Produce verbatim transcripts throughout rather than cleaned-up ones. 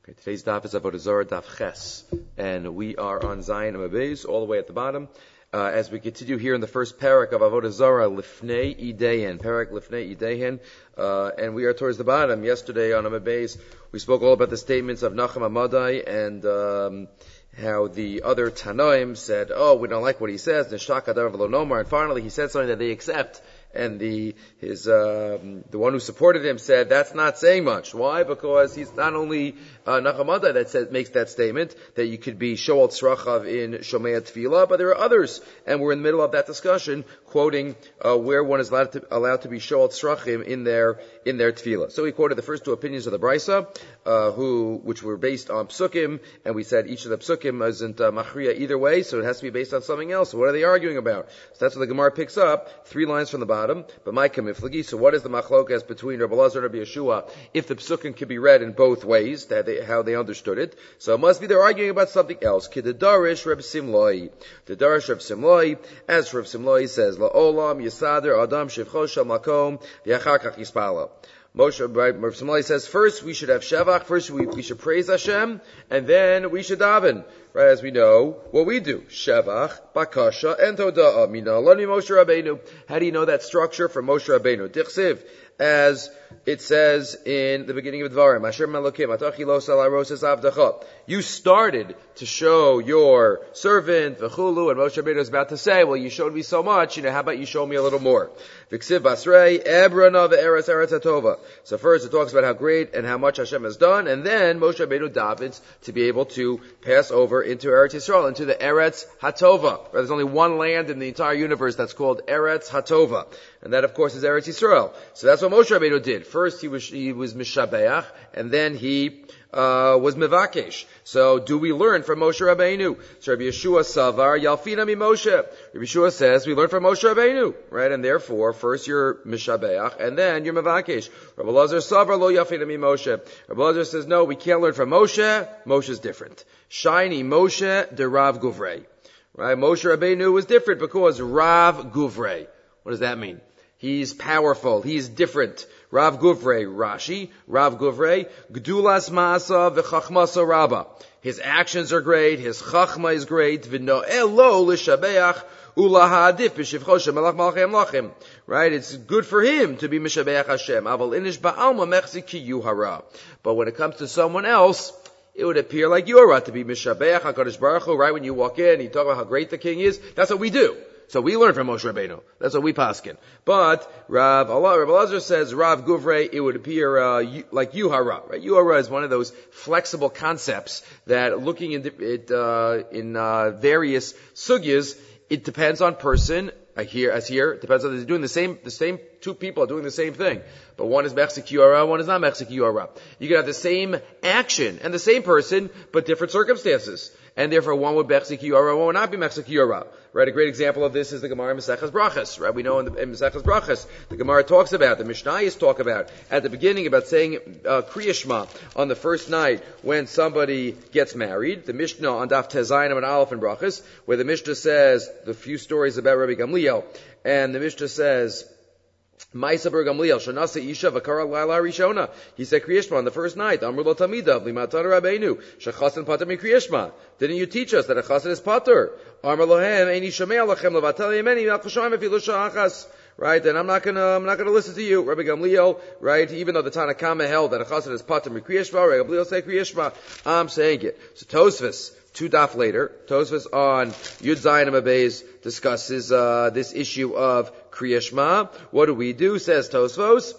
Okay, today's daf is Avodah Zarah daf Ches, and we are on Zion Amud Beis, all the way at the bottom. Uh, as we continue here in the first parak of Avodah Zarah, Lifnei Idehen, parak Lifnei Idehen, uh, and we are towards the bottom. Yesterday on Amud Beis, we spoke all about the statements of Nachum Amadai and um, how the other Tanoim said, "Oh, we don't like what he says." Nishak Adar V'lo Nomar, and finally he said something that they accept. And the his um, the one who supported him said that's not saying much. Why? Because he's not only uh, Nachum Amadai that says, makes that statement that you could be Shoal Tzrachav in Shomei Tefillah, but there are others, and we're in the middle of that discussion, quoting uh, where one is allowed to, allowed to be Shoal Tzrachim in their in their Tefillah. So we quoted the first two opinions of the Brisa, uh, who which were based on Psukim, and we said each of the Psukim isn't uh, Machriya either way, so it has to be based on something else. So what are they arguing about? So that's what the Gemara picks up, three lines from the bottom. But my kamiflagi. So what is the machlokas between Rabbi Elazar and Rabbi Yeshua if the psukim can be read in both ways, that they, how they understood it? So it must be they're arguing about something else. Kidadarish Reb Simloi. The Darish Reb Simloi, as Reb Simloi says, La'olam Yisader Adam Shivcho Shel Makom V'Yachar Kach Yispala. Moshe, right, Reb Simloi says, first we should have Shevach, first we, we should praise Hashem, and then we should daven. Right, as we know, what we do. Shevach, Bakasha, and Toda'ah. Mina, Lani Moshe Rabbeinu. How do you know that structure from Moshe Rabbeinu? Dichsiv, as it says in the beginning of Dvarim, Asher Melokim, Atachi lo salaroses avdacha. You started to show your servant, V'chulu, and Moshe Rabbeinu is about to say, well, you showed me so much, you know, how about you show me a little more? V'ksiv Basrei, Ebrana ve'eretz eretz hatova. So first it talks about how great and how much Hashem has done, and then Moshe Rabbeinu davens to be able to pass over into Eretz Yisrael, into the Eretz Hatova. Right, there's only one land in the entire universe that's called Eretz Hatova. And that, of course, is Eretz Yisrael. So that's what Moshe Rabbeinu did. First, he was, he was Mishabeach, and then he, uh, was Mevakesh. So, do we learn from Moshe Rabbeinu? So, Rabbi Yeshua Savar, Yalfina mi Moshe. Rabbi Yeshua says, we learn from Moshe Rabbeinu. Right? And therefore, first you're Mishabeach, and then you're Mevakesh. Rabbi Elazar Savar, Lo Yalfina mi Moshe. Rabbi Elazar says, no, we can't learn from Moshe. Moshe's different. Shiny Moshe de Rav Guvrei. Right? Moshe Rabbeinu was different because Rav Guvrei. What does that mean? He's powerful. He's different. Rav Guvrei, Rashi, Rav Guvrei, Gdulas Maasa v'chachmasa Rabba. His actions are great. His chachma is great. V'no'elo l'shabeach ulahadif b'shivcho shemelach malchei amlachim. Right? It's good for him to be mishabeach Hashem. Aval inish ba'alma mechzi ki yuhara. But when it comes to someone else, it would appear like Yorah to be mishabeach HaKadosh Baruch Hu. Right when you walk in, you talk about how great the king is. That's what we do. So we learn from Moshe Rabbeinu. That's what we paskin. But Rav Allah, Rav Elazar says Rav Guvrei, it would appear uh, you, like Yuhara. Right? Yuhara is one of those flexible concepts that, looking in it uh, in uh, various sugyas, it depends on person. Uh, here, as here, it depends on they're doing the same. The same two people are doing the same thing, but one is mechzik yora, one is not mechzik yora. You can have the same action and the same person, but different circumstances. And therefore, one would mechzik yora, one would not be mechzik yora. Right? A great example of this is the Gemara in Maseches Brachas. Right? We know in, the, in Maseches Brachas, the Gemara talks about, the Mishnayos talk about, at the beginning about saying uh, Kriya Shema on the first night when somebody gets married. The Mishnah on Daf Tezayin and Aleph and Brachas, where the Mishnah says the few stories about Rabbi Gamliel, and the Mishnah says, Ma'isa ber Gamliel, Shanasa Isha Vakara Laila Rishona. He said Kriya Shema on the first night. Amr lo Tamidav, Limatan Rabbeinu, Shechasan Pater mi Kriya Shema. Didn't you teach us that a chasan is pater? Amr lohem, Eini Shomei Alachem, Levatel Yemeni, Melchashoim Efilu Shachas. Right, and I'm not gonna, I'm not gonna listen to you, Rabbi Gamliel. Right, even though the Tanakama held that a chasan is pater mi Kriya Shema, Rabbi Gamliel say Kriya Shema. I'm saying it. So Tosfos, two daf later, Tosfos on Yud Zayin Amud Beis discusses uh, this issue of Kriya Shema. What do we do? Says Tosfos,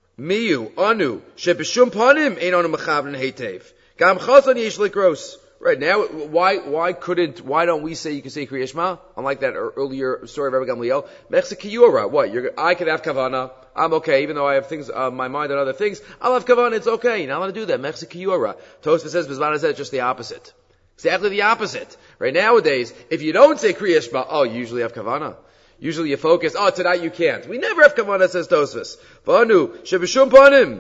Miyu anu shebishum panim ein anu mechavrin heitev gam chasan yesh likros. Right now, why why couldn't why don't we say you can say Kriya Shema? Unlike that earlier story of Rabbi Gamliel, mechzik yura. What? You're, I can have kavana. I'm okay, even though I have things on uh, my mind and other things. I'll have kavana. It's okay. You're not allowed to do that. Mechzik yura. Tosfos says Bizman said just the opposite. Exactly the opposite. Right nowadays, if you don't say Kriya Shema, oh, you usually have kavana. Usually you focus, oh, tonight you can't. We never have kavana, says Tosfos. Vanu, shebishum panim,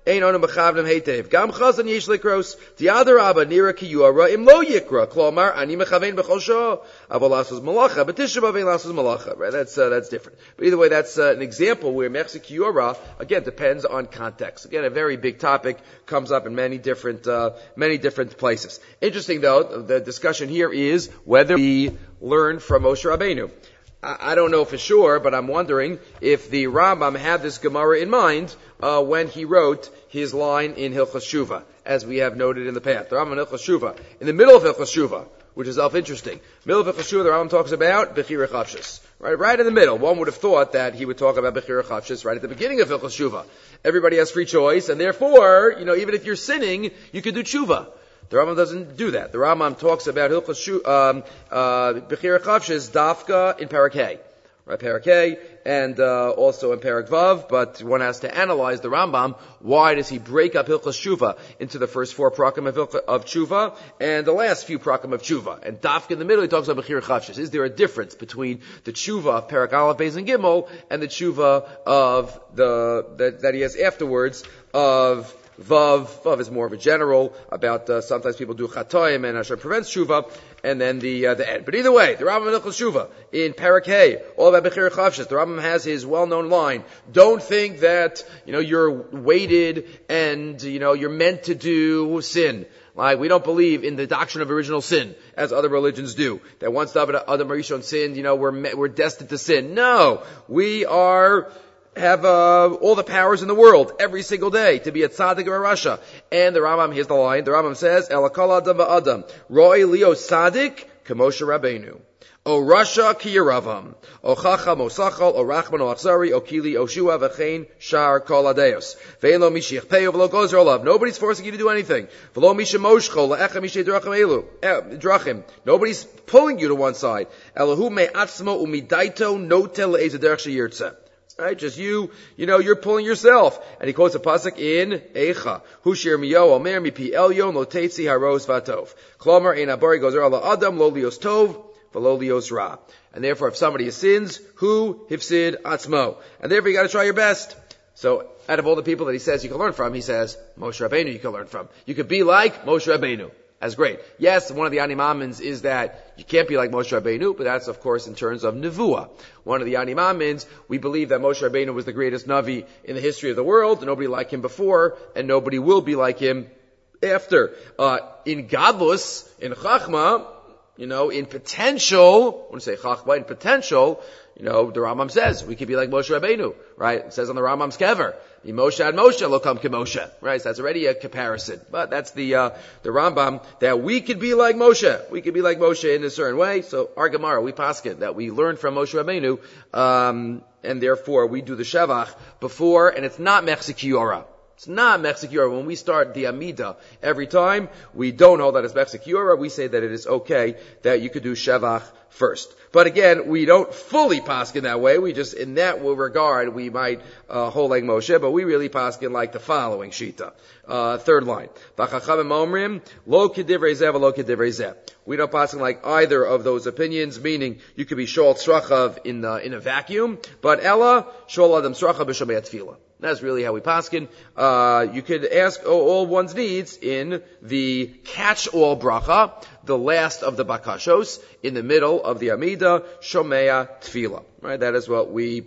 Ein anu mechavnem heitev. Gam chazan yesh likros. Tiadarabba nira kiyura im lo yikra. Klomar ani mechavein b'chol shah. Aval lasos malacha. But Tisha B'av ein lasos malacha. Right? That's, uh, that's different. But either way, that's uh, an example where mechzik kiyura, again, depends on context. Again, a very big topic comes up in many different, uh, many different places. Interesting though, the discussion here is whether we learn from Moshe Rabbeinu. I don't know for sure, but I'm wondering if the Rambam had this Gemara in mind uh, when he wrote his line in Hilchos Shuvah, as we have noted in the past. The Rambam in Hilchos Shuvah, in the middle of Hilchos Shuvah, which is self-interesting. Middle of Hilchos Shuvah, the Rambam talks about Bechira Chavshis. Right, right in the middle. One would have thought that he would talk about Bechira Chavshis right at the beginning of Hilchos Shuvah. Everybody has free choice, and therefore, you know, even if you're sinning, you can do Shuvah. The Rambam doesn't do that. The Rambam talks about Hilchos Shu, um, uh, Bechira Chavshis, Dafka in Parak Hay. Right, Parak Hay, and, uh, also in Parak Vav, but one has to analyze the Rambam. Why does he break up Hilchos Shuvah into the first four prakim of, Hilchos, of Shuvah, and the last few prakim of Shuvah? And Dafka in the middle, he talks about Bechira Chavshis. Is there a difference between the Shuvah of Parak Aleph, Beis, and Gimel, and the Shuvah of the, that, that he has afterwards of Vav. Vav is more of a general about uh, sometimes people do chatoim and Hashem prevents tshuva, and then the uh, the end. But either way, the Rambam in Hilchos Shuvah in Parak Hay, all about Bechira Chavshis. The Rambam has his well-known line: "Don't think that you know you're weighted and you know you're meant to do sin." Like, we don't believe in the doctrine of original sin, as other religions do. That once David Adam Rishon sinned, you know, we're we're destined to sin. No, we are. have uh, all the powers in the world every single day to be a tzaddik or a rasha. And the Rambam, here's the line, the Rambam says, Elakal adam va'adam, roi lio tzaddik, k'moshe Rabbeinu. O rasha ki yeravam, o chacham o sachal, o rachman o achzari, o kili o shua v'chein shar kol adeos. Ve'en lo mishiach peyo v'lo gozer olav. Nobody's forcing you to do anything. V'lo misha moshcho, la'echa misha drachim elu. Drachim. Nobody's pulling you to one side. Elahu me'atzmo u'midaito notel le'ez derech she'yirtzeh. Right, just you, you know, you're pulling yourself. And he quotes a pasuk in Eicha. Hushir miyo omer mipi elyon lo teitzi haros vatov. Klomer ein abari gozer ala adam lo lios tov v'lo lios ra. And therefore, if somebody sins, who hifsid atzmo. And therefore, you got to try your best. So, out of all the people that he says you can learn from, he says Moshe Rabbeinu you can learn from. You could be like Moshe Rabbeinu. That's great. Yes, one of the animamins is that you can't be like Moshe Rabbeinu, but that's of course in terms of nevuah. One of the animamins, we believe that Moshe Rabbeinu was the greatest navi in the history of the world, nobody like him before, and nobody will be like him after. Uh, in Gadlus, in Chachma, you know, in potential, I want to say Chachma, in potential, you know, the Rambam says we could be like Moshe Rabbeinu, right? It says on the Rambam's kever, Moshe ad Moshe lo kam Moshe, right? So that's already a comparison. But that's the uh, the Rambam that we could be like Moshe. We could be like Moshe in a certain way. So our Gemara, we paskin that we learn from Moshe Rabbeinu, um, and therefore we do the Shevach before, and it's not Mechzik Yora. It's not Mechzik Yora. When we start the Amida every time, we don't hold that as Mechzik Yora. We say that it is okay that you could do Shevach first. But again, we don't fully paskin that way. We just, in that regard, we might uh, hold like Moshe, but we really paskin like the following shita. Uh, third line. B'chachamim omrim, lo k'divrei zeh v'lo k'divrei zeh. We don't paskin like either of those opinions, meaning you could be shol tzrachav in uh, in a vacuum, but ella shol adam tzrachav b'shomei tefillah. That's really how we paskin. Uh, you could ask all one's needs in the catch-all bracha, the last of the bakashos, in the middle of the Amida, Shomea Tefillah. Right? That is what we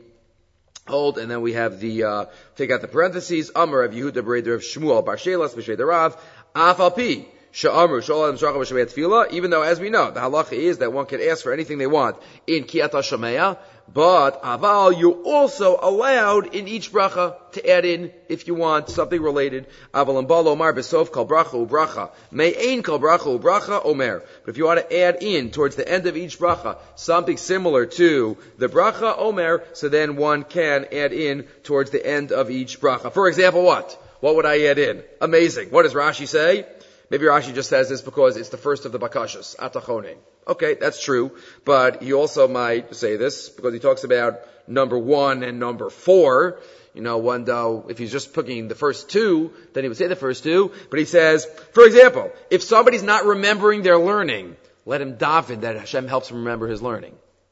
hold. And then we have the, uh, take out the parentheses, Amar of Yehuda Bereder of Shmuel, Bar Shelas, B'Shvei Rav, Afalpi, Sha'amru, Shalom Shachar B'Shomea Tefillah, even though, as we know, the halacha is that one can ask for anything they want in Kiyat HaShomea, but aval, you're also allowed in each bracha to add in, if you want, something related. Aval and balo mar besof kal bracha ubracha. Me'ein kal bracha ubracha omer. But if you want to add in, towards the end of each bracha, something similar to the bracha omer, so then one can add in towards the end of each bracha. For example, what? What would I add in? Amazing. What does Rashi say? Maybe Rashi just says this because it's the first of the bakashas, atachonim. Okay, that's true, but he also might say this because he talks about number one and number four. You know, one though, if he's just picking the first two, then he would say the first two. But he says, for example, if somebody's not remembering their learning, let him daven that Hashem helps him remember his learning.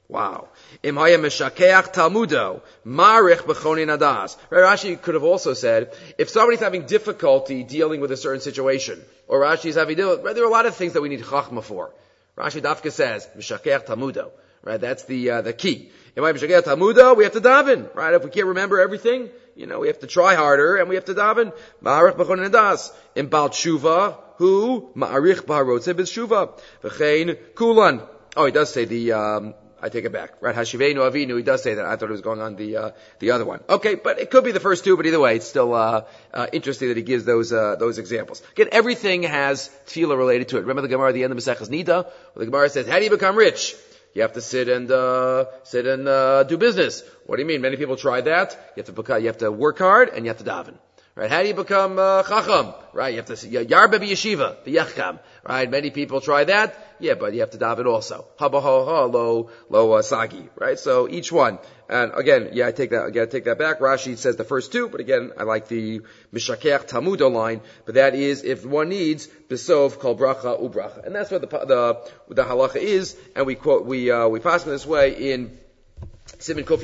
Wow. Imhaya meshakeach talmudo, marich b'choni nadas. Rashi could have also said, if somebody's having difficulty dealing with a certain situation, or Rashi's having, there are a lot of things that we need chachma for. Rashi Dafka says, meshakeach talmudo. Right, that's the, uh, the key. Imhaya meshakeach talmudo, we have to daven. Right, if we can't remember everything, you know, we have to try harder, and we have to daven. Marich b'choni nadas. In Baal Tshuva, who? Ma'arich b'harotze b'tshuva. V'chein kulan. Oh, he does say the, um, I take it back. Right? Hashivenu Avinu, he does say that. I thought it was going on the, uh, the other one. Okay, but it could be the first two, but either way, it's still, uh, uh, interesting that he gives those, uh, those examples. Again, everything has tefillah related to it. Remember the Gemara at the end of Maseches Nida? Where the Gemara says, how do you become rich? You have to sit and, uh, sit and, uh, do business. What do you mean? Many people try that. You have to, beca- you have to work hard and you have to daven. Right? How do you become, uh, chacham? Right? You have to, yarba b'yeshiva, the yachkam. Right? Many people try that. Yeah, but you have to daven also. Haba ha ha lo lo uh, sagi. Right? So each one. And again, yeah, I take that. Again, I take that back. Rashi says the first two, but again, I like the mishakeach talmudo line. But that is if one needs besov kol bracha ubracha, and that's what the the the halacha is. And we quote we uh, we pass in this way in Siman Kuf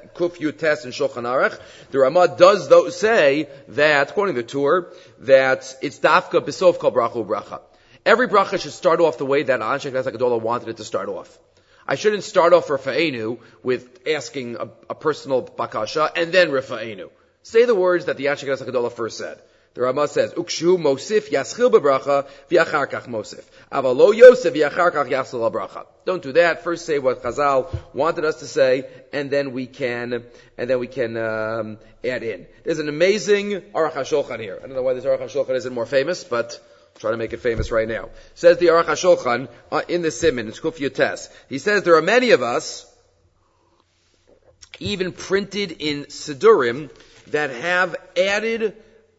Yutes and Shulchan Aruch. The Ramah does though say that, according to the Tur, that it's dafka besov kol bracha ubracha. Every bracha should start off the way that Anshe Knesset Gedolah wanted it to start off. I shouldn't start off Rafa'enu with asking a, a personal bakasha and then Rafa'enu. Say the words that the Anshe Knesset Gedolah first said. The Ramah says, Ukshu mosif yaschil bebracha v'yachar kach mosif. Aval lo yosef v'yachar kach yaschil bracha. Don't do that. First say what Chazal wanted us to say, and then we can, and then we can, um, add in. There's an amazing Aruch HaShulchan here. I don't know why this Aruch HaShulchan isn't more famous, but try to make it famous right now. Says the Aruch HaShulchan uh, in the Siman, it's Kuf Yutes. He says there are many of us, even printed in Sidurim, that have added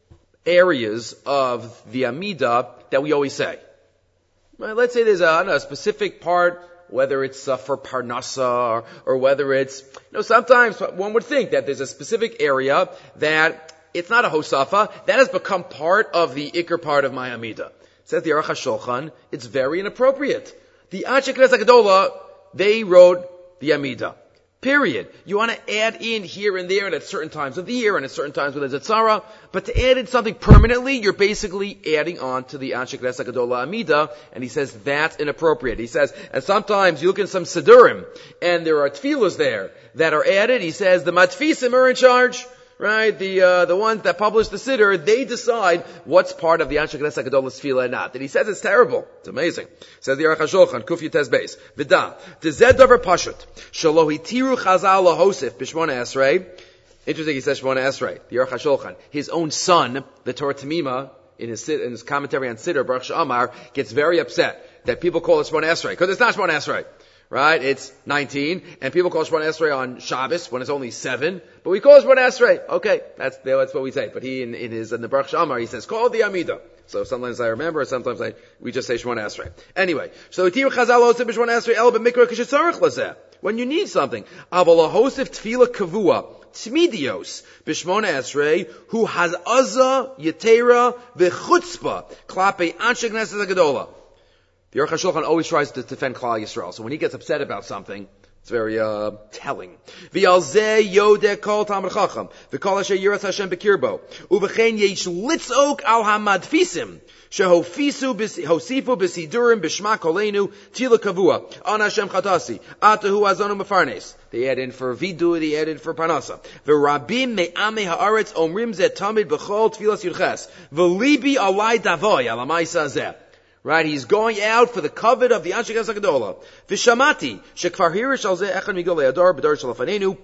areas of the Amidah that we always say. Well, let's say there's a, I don't know, a specific part, whether it's uh, for Parnasa or, or whether it's, you know, sometimes one would think that there's a specific area that it's not a Hosafa, that has become part of the Iker part of my Amidah. Says the Aruch HaShulchan, it's very inappropriate. The Anshe Knesset Gedolah, they wrote the Amidah. Period. You want to add in here and there and at certain times of the year and at certain times when there's a tzara, but to add in something permanently, you're basically adding on to the Anshe Knesset Gedolah Amidah, and he says that's inappropriate. He says, and sometimes you look in some Sidurim, and there are tefillas there that are added. He says the Matfisim are in charge. Right, the uh, the ones that publish the Siddur, they decide what's part of the Anshe Knesset Gedolah's tefillah and not. And he says it's terrible. It's amazing. Says the Aruch HaShulchan, Kuf Yutes Beis. V'da, t'zed davar pashut, shelo hitiru chazal lahosif b'shmona esrei. Interesting, he says Shmona Esrei, the Aruch HaShulchan. His own son, the Torah Tamima, in his, in his commentary on Siddur, Baruch She'amar, gets very upset that people call it Shmona Esrei, because it's not Shmona Esrei. Right? It's nineteen, and people call Shmona Esrei on Shabbos when it's only seven, but we call it Shmona Esrei. Okay, that's, that's what we say. But he, in, in his, in the Baruch She'amar, he says, call it the Amidah. So sometimes I remember, sometimes I, we just say Shmona Esrei. Anyway, so Tir Chazal Osef B'Shmona Esrei El B'Mikra Kishitzarech Lazeh. When you need something, Aval Hosef Tefillah Kavua, Tmidios, B'Shmona Esrei, who has Azah, Yetera, V'Chutzpah, Klape Anshe Knesset Gedolah. The Aruch HaShulchan always tries to defend Klal Yisrael. So when he gets upset about something, it's very uh, telling. V'yalzeh yodeh kol Talmid Chacham, v'kol asher yiras Hashem b'kirbo, u'v'chein yesh litzok al hamadfisim, shehofisu hosifu b'sidurim b'shma kolenu tila kavua, on Hashem chatasi, atahu azonu mefarnes. They add in for vidu, they add in for panasa. V'rabim me'amei ha'aretz omrim zeh tamid b'chol tfilas yudches, v'libi alai davoy al ha'maisa zeh. Right, he's going out for the covet of the Anshe Knesset Gedolah. V'shamati, shekvar hirish al zeh echad migolei adar b'dar shalafanenu,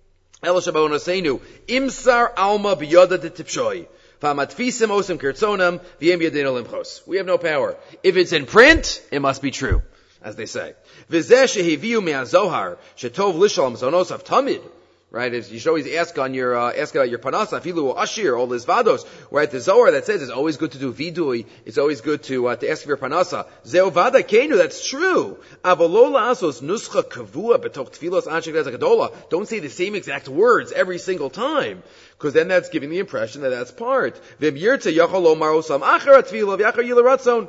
el shabonaseinu, imsar alma b'yoda de tipshoi. V'amatfisim osim kirtzonam, v'yem yadinu limchos. We have no power. If it's in print, it must be true, as they say. V'zeh shehiviu me'azohar, shetov lishal mzonos av tamid. Right, you should always ask on your, uh, ask about your panasa, filu ashir, all this vados. Right, the Zohar that says it's always good to do vidui, it's always good to, uh, to ask for your panasa. Zeo vada kenu, that's true. Avalola asos nuscha kavua betoch tfilos Anshe Knesset Gedolah. Don't say the same exact words every single time. Because then that's giving the impression that that's part. V'im yirtze yachol omar osam achar atfilah v'yachar yila ratzon.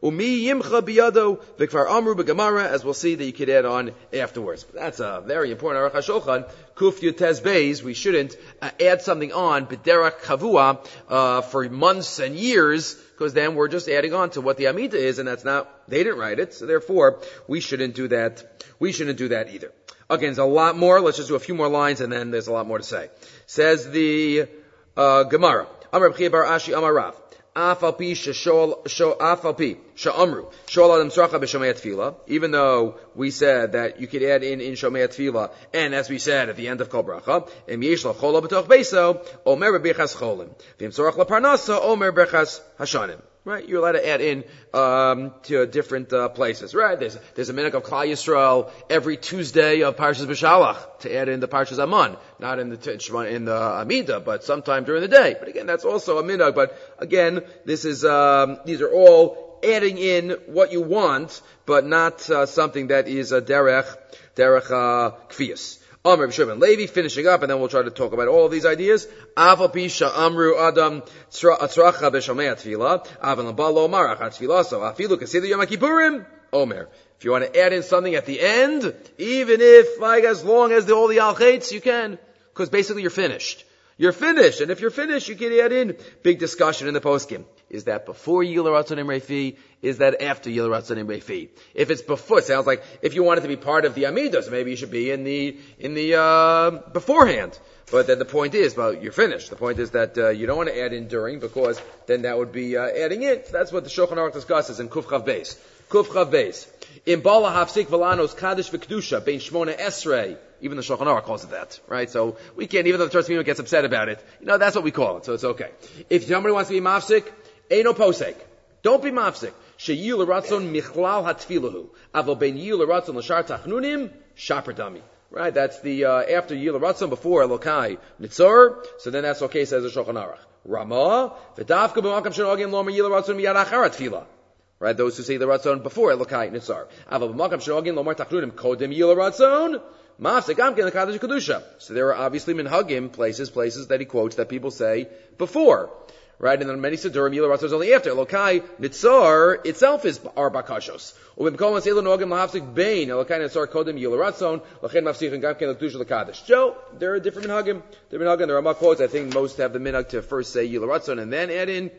Umi yimcha biyado v'kvar amru b'gemara, as we'll see that you could add on afterwards. That's a very important Aruch HaShulchan. Kuf Yutez Beis, we shouldn't uh, add something on b'derech kavua uh, for months and years, because then we're just adding on to what the Amida is, and that's not, they didn't write it, so therefore we shouldn't do that. We shouldn't do that either. Again, there's a lot more. Let's just do a few more lines, and then there's a lot more to say. Says the uh, Gemara. Amar B'chia bar Ashi Amar Rav. Afalpi sheshol sho afalpi sha'amru shol adam tzracha b'shomei tefillah. Even though we said that you could add in in shomei tefillah, and as we said at the end of kol bracha, em yesh lo chola b'toch beiso omer b'chas cholim v'im tzorach laparnasa omer b'chas hashanim. Right, you're allowed to add in um, to different uh, places. Right, there's there's a minhag of Klal Yisrael every Tuesday of Parshas B'Shalach to add in the Parshas Aman, not in the in the Amida, but sometime during the day. But again, that's also a minhag. But again, this is um, these are all adding in what you want, but not uh, something that is a derech derech uh, kfiyas. Amr B'Shimon Levi, finishing up, and then we'll try to talk about all of these ideas. Aval pisha amru adam tzracha b'shomei tefillah. Aval nabalo marach tefillah. So afilu kasidu yom kippurim. Omer. If you want to add in something at the end, even if like as long as the, all the al chaitz, you can, because basically you're finished. You're finished, and if you're finished, you can add in. Big discussion in the poskim. Is that before Yil Ratzon Imrefi? Is that after Yil Ratzon Imrefi? If it's before, it sounds like if you want it to be part of the Amidah, so maybe you should be in the in the uh beforehand. But then the point is, well, you're finished. The point is that uh, you don't want to add in during, because then that would be uh, adding in. So that's what the Shulchan Aruch discusses in Kuf Chav Beis. Kuf Chav Beis. In Bala Hafsik Velanos Kaddish V'Kedusha Bein Shmona Esrei. Even the Shulchan Aruch calls it that, right? So we can't, even though the Torah Tzimim gets upset about it, you know, that's what we call it, so it's okay. If somebody wants to be mafsik, Eino posek. Don't be mafsik. Sheyil Ratzon Michlal Hatfilahu. Avo Ben Yil Ratzon L'Shar Tachnunim Shaperdami. Right? That's the, uh, after Yil Ratzon, before Elokai Nitzor. So then that's okay, says the Shulchan Aruch. Ramah. V'davka b'makam shenogim lomer Yil Ratzon miyad achar Hatfilah. Right? Those who say the Ratzon before Elokai Nitzor. Avo b'makam shenogim lomer Tachnunim Kodem Yil Ratzon. Mafsik Amkin L'Kadash Kedusha. So there are obviously minhagim, places, places that he quotes that people say before. Right? And then many Siddurim, Yil Ratzon is only after. Elokai Nitzar itself is Arba Kashos. Ubim Seilu Nogim Lahafsik Bain, Elokai Nitzar Kodem Yil Ratzon, Lachen Mafsik and Gamkin L'Kedusha L'Kadash. Joe, there are different minhagim. There are minhagim, there are Ramah quotes. I think most have the minhag to first say Yil Ratzon and then add in.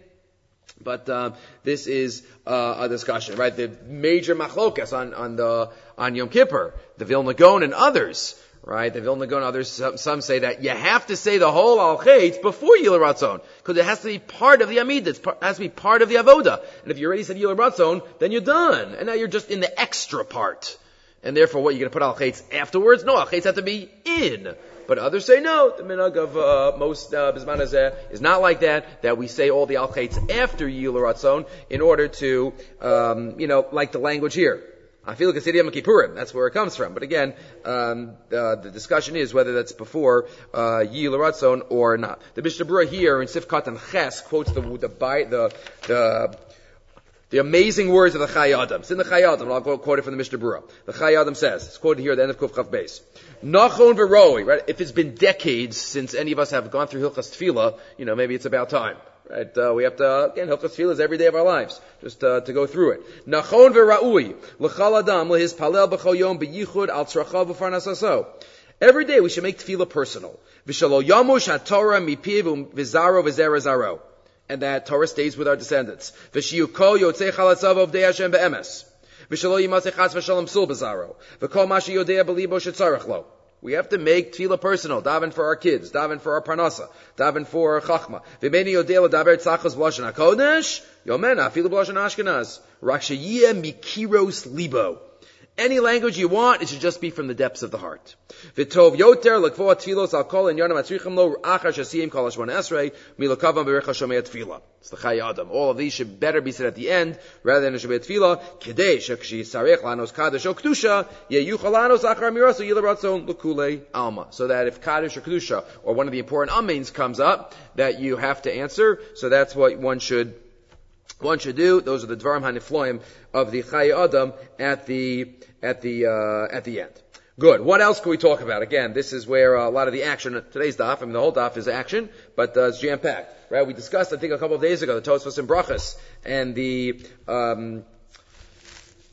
But uh, this is uh, a discussion, right? The major machlokas on on the on Yom Kippur, the Vilna Gaon and others, right? The Vilna Gaon and others. Some, some say that you have to say the whole al chaitz before Yil Ratzon, because it has to be part of the Amidah. It has to be part of the Avoda. And if you already said Yil Ratzon, then you're done, and now you're just in the extra part. And therefore, what, you're going to put al chaitz afterwards? No, al chaitz have to be in. But others say no, the minhag of uh, most uh, Bisman Hazeh is not like that, that we say all the al chaitz after Yil Ratzon in order to, um, you know, like the language here. I feel like a Yom Kippurim, that's where it comes from. But again, um, uh, the discussion is whether that's before uh, Yil Ratzon or not. The Mishnah Berurah here in Sifkat and Ches quotes the the the the The amazing words of the Chai Adam. It's in the Chai Adam. I'll quote it from the Mishnah Berurah. The Chai Adam says, it's quoted here at the end of Kuf Chav Beis. Nachon v'roi, right? If it's been decades since any of us have gone through Hilchas Tefillah, you know, maybe it's about time. Right? Uh, we have to, again, Hilchas Tefillah is every day of our lives. Just uh, to go through it. Nachon v'ra'ui, l'chal adam, l'his palel b'chol yom b'yichud al tzrachav v'farnasaso. Every day we should make Tefillah personal. V'shalo yamush ha-Torah mipiv v'zaro v'zera zaro. And that Torah stays with our descendants. V'shiyu kol yotzei chalatzav of Dei Hashem be'emes. V'shalo yimasei chas v'shalom sul b'zaro. V'kol ma sheyodea b'libo shetzarech lo. We have to make tefillah personal. Daven for our kids. Daven for our parnasa. Daven for our chachma. V'meni yodea l'daber tzachos b'lashon hakodesh. Yomena afilu b'lashon ashkenaz. Rak sheyeh mikiros libo. Any language you want, it should just be from the depths of the heart. V'tov yoter l'kvoa tfilos al kol in yonam atzrichim lo achar shasiyim kol hashmon esrei milokavam b'recha shomei tefillah. It's the Chai Adam. All of these should better be said at the end rather than a shomei tefillah. Kedei shekshi sarech lanos kadosh o kedusha yeyuchal lanos achar miraso yil ratzon l'kulei alma. So that if kadosh or kedusha or one of the important amens comes up, that you have to answer. So that's what one should one should do. Those are the dvarim hanifloim of the Chai Adam at the at the uh, at the end. Good. What else can we talk about? Again, this is where uh, a lot of the action. Today's daf, I mean the whole daf is action, but uh, it's jam packed. Right? We discussed, I think, a couple of days ago the Tosfos and Brachas and the um,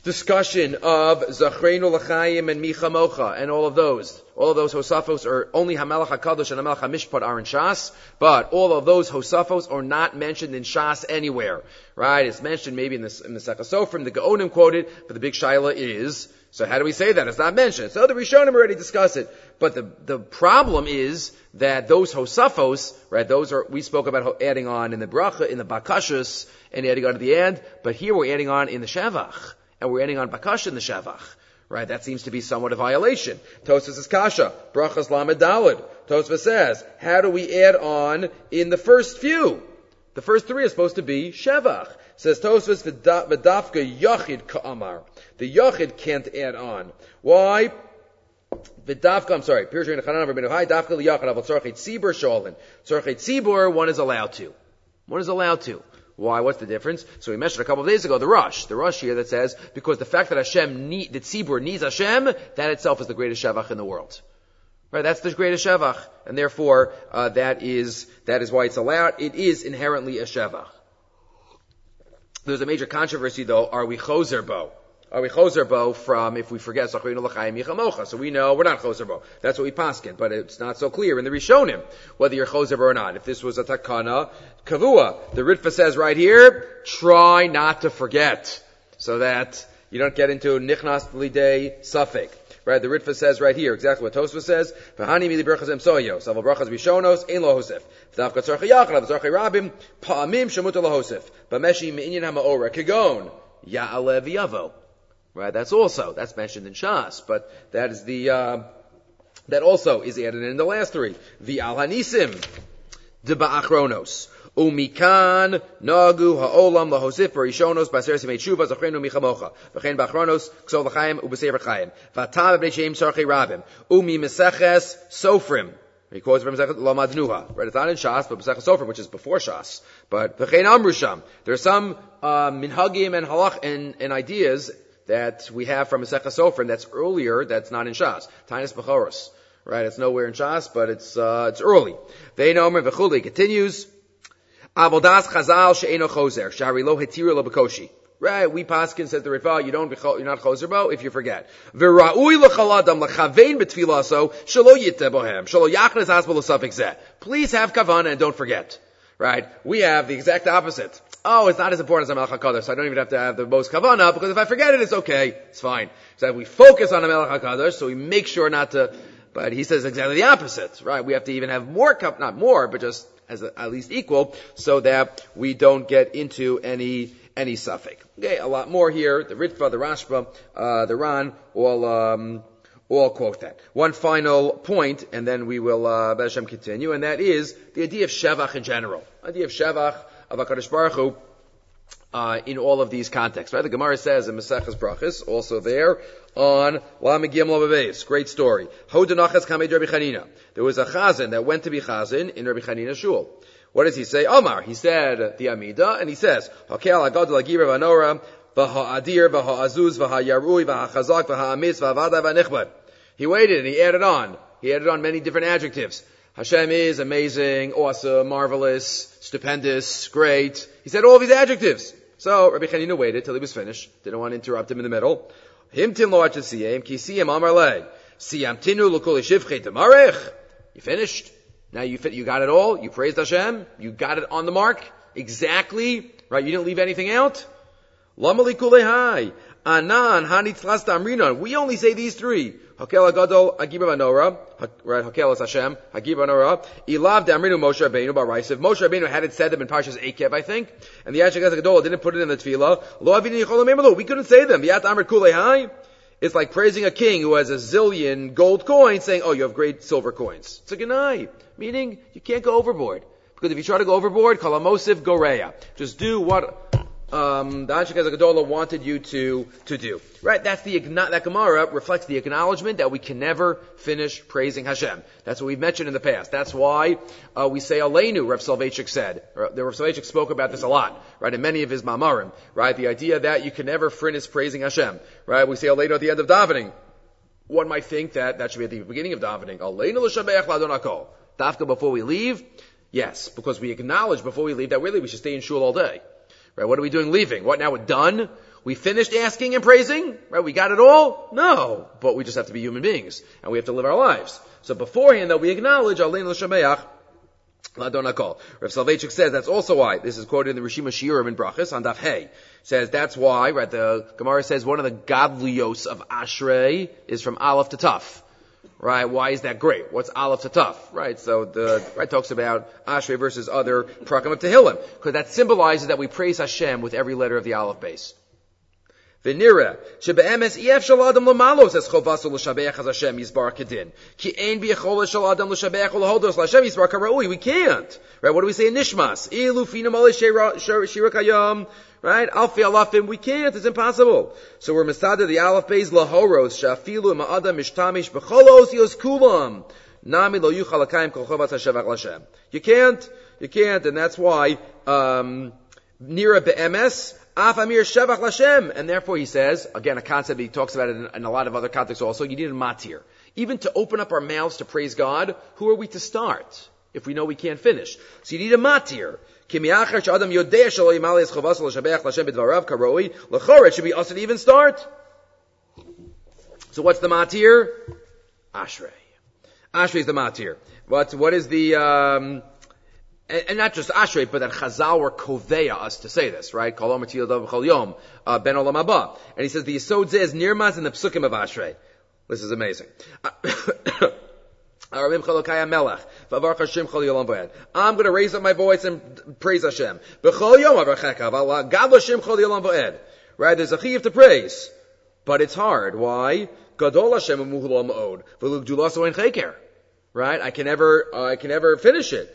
discussion of Zachreinu L'chaim and Micha Mocha and all of those. All of those Hosafos are only Hamelach HaKadosh and Hamelach HaMishpat are in Shas, but all of those Hosafos are not mentioned in Shas anywhere. Right? It's mentioned maybe in the, in the Sefer Sofrim, the Gaonim quoted, but the big Shaila is, so how do we say that? It's not mentioned. So the Rishonim already discuss it. But the, the problem is that those Hosafos, right, those are, we spoke about adding on in the Bracha, in the Bakashus, and adding on at the end, but here we're adding on in the Shavach. And we're adding on Bakash in the Shavach. Right? That seems to be somewhat a violation. Tosfos is Kasha. Brachas Lamed Daled. Tosfos says, how do we add on in the first few? The first three are supposed to be Shavach. Says Tosfos, V'dafka Yachid Ka'amar. The Yachid can't add on. Why? V'dafka, I'm sorry. Pirush Rechanan Rabbeinu Hai, Dafka L'Yachid, Aval Tzorchet Tzibur Sholin. Tzorchet Tzibur, one is allowed to. One is allowed to. Why? What's the difference? So we mentioned a couple of days ago the Rush, the Rush here that says because the fact that Hashem need, that Tzibur needs Hashem, that itself is the greatest Shavach in the world. Right? That's the greatest Shavach, and therefore uh, that is that is why it's allowed. It is inherently a Shavach. There's a major controversy though. Are we Choser Bo? Are we Choser Bo from if we forget Zachreinu L'chaim Micha Mocha? So we know we're not Choser Bo. That's what we paskin, but it's not so clear in the Rishonim whether you're Choser Bo or not. If this was a Takana Kavua, the Ritva says right here, try not to forget, so that you don't get into Nichnas Lidei Safek. Right? The Ritva says right here exactly what Tosfos says. V'hani mili brachas emsoyos, aval brachas rishonos ein lo hosef. V'dafka tzarchei yachad, aval tzarchei rabim, pa'amim shemuta lo hosef. B'meshi me'inyan ha'ma'ora kegon ya'ale v'yavo. Right? That's also that's mentioned in Shas, but that is the uh, that also is added in the last three. V'al hanisim deba'achronos. Umikan nagu ha'olam lahosif v'rishonos b'aser simei tshuva zachrenu michamocha v'chein b'achronos ksol l'chaim u'b'seir v'chaim v'atam v'nei sheim tzarchei rabim umi meseches sofrim. He quotes from Mesechet Lamadnuha. Right? It's not in Shas, but Mesechet Sofrim, which is before Shas. But v'chein amrusham. There are some uh, minhagim and halach and, and ideas that we have from Mesechet Sofrim that's earlier, that's not in Shas. Tainus Bechoros. Right? It's nowhere in Shas, but it's uh, it's early. Ve'inomer v'chuli continues. Avodas Chazal she'eno choser, shari lo hetiru lo bekoshi. Right, we paskin says the Ritva, you don't be, you're not choser bo if you forget. V'ra'ui l'chaladam l'chavein betfilaso shelo yiteh bohem shelo yachnes asbel l'safik zeh. Please have kavanah and don't forget. Right, we have the exact opposite. Oh, it's not as important as a Melech HaKadosh, so I don't even have to have the most kavanah because if I forget it, it's okay, it's fine. So we focus on a Melech HaKadosh, so we make sure not to. But he says exactly the opposite. Right, we have to even have more kav, not more, but just as a, at least equal, so that we don't get into any any suffix. Okay, a lot more here. The Ritva, the Rashba, uh, the Ran, all um, all quote that. One final point, and then we will uh, Be'ez Hashem continue, and that is the idea of Shevach in general. The idea of Shevach of HaKadosh Baruch Hu uh, in all of these contexts. Right? The Gemara says in Maseches Brachos, also there on Lamed Gimel Beis. Great story. Hodanachas Kamed Rabbi Chanina. There was a chazan that went to be chazan in Rabbi Chanina's shul. What does he say? Omar. He said the Amida, and he says, Hakel Agadol Agir Vanora, V'ha'adir, V'ha'azuz, V'ha'yarui, V'ha'chazak, V'ha'amitz, V'ha'avada, V'ha'nichbad. He waited and he added on. He added on many different adjectives. Hashem is amazing, awesome, marvelous, stupendous, great. He said all of these adjectives. So Rabbi Chanina waited till he was finished. Didn't want to interrupt him in the middle. Himtin lo achasiyem, ki siyem amar le. Siyamtinu l'kol yishivchei demarech. You finished? Now you fit, you got it all? You praised Hashem? You got it on the mark? Exactly? Right? You didn't leave anything out? Lama li kulehai. Anan hanitzlas tamrinon. We only say these three. Hakel agadol agibra vanora. Right? Hakel is Hashem. Agibra vanora. Ilav damrinu Moshe Rabbeinu baraisiv. Moshe Rabbeinu had it said them in Parshas Ekev, I think. And the Ashkenaz Gadol didn't put it in the tefillah. Lo avinu yichol memelu. We couldn't say them. Yat amr kulehai. It's like praising a king who has a zillion gold coins, saying, oh, you have great silver coins. It's a genai. Meaning, you can't go overboard. Because if you try to go overboard, kalamosif goreya. Just do what um, the Anshe Gedolah wanted you to to do. Right? That's the that Gemara reflects the acknowledgement that we can never finish praising Hashem. That's what we've mentioned in the past. That's why uh, we say Aleinu, Rav Soloveitchik said. The Rav Soloveitchik spoke about this a lot, right, in many of his mamarim. Right? The idea that you can never finish praising Hashem. Right? We say Aleinu at the end of davening. One might think that that should be at the beginning of davening. Aleinu l'shabeach l'adon hakol. Dafka before we leave? Yes, because we acknowledge before we leave that really we should stay in shul all day. Right? What are we doing leaving? What now? We're done? We finished asking and praising, right? We got it all? No. But we just have to be human beings, and we have to live our lives. So beforehand, though, we acknowledge Aleinu L'Shabeach L'Adon HaKol. Rav Soloveitchik says that's also why, this is quoted in the Rishima Shiurim in Brachas on Daf Hey, says that's why, right, the Gemara says one of the godlios of Ashrei is from Aleph to Taf. Right? Why is that great? What's Aleph to Taf? Right? So the, right, talks about Ashrei versus other Prakim of Tehillim. Because that symbolizes that we praise Hashem with every letter of the Aleph base. V'nira, shebe'emes ef shel adam l'malos es chovasu l'shabeach as Hashem yisbar kedin. Ki ein b'yechol shel adam l'shabeach l'hodos l'Hashem yisbar karaui. We can't. Right? What do we say in Nishmas? Ilu finam ale shira kayam. Right? Alfi alafim. We can't. It's impossible. So we're misada the Aleph Beis lahoros shafilu ma'adam mishtamish b'cholos yos kulam. Nami lo yuchal akayim kol chovas hashavach l'Hashem. You can't. You can't. And that's why, um, nira be'emes Af Amir Shevach Lashem, and therefore he says, again, a concept he talks about it in, in a lot of other contexts also, you need a matir. Even to open up our mouths to praise God, who are we to start if we know we can't finish? So you need a matir. It should be us to even start. So what's the matir? Ashrei. Ashrei is the matir. What, what is the, um, And, and not just Ashrei, but that Chazal were koveya us to say this, right? Kol omer tiyel dav b'chol yom, ben olam haba. And he says the Yisod Zeh is nirmaz in the psukim of Ashrei. This is amazing. I'm going to raise up my voice and praise Hashem. B'chol yom avachekav, gad l'shem chol yolam v'ed. Right? There's a chiyuv to praise. But it's hard. Why? Gadol Hashem u'muhu lo ma'od. V'lu gdulaso ein cheker. Right? I can never, uh, I can never finish it.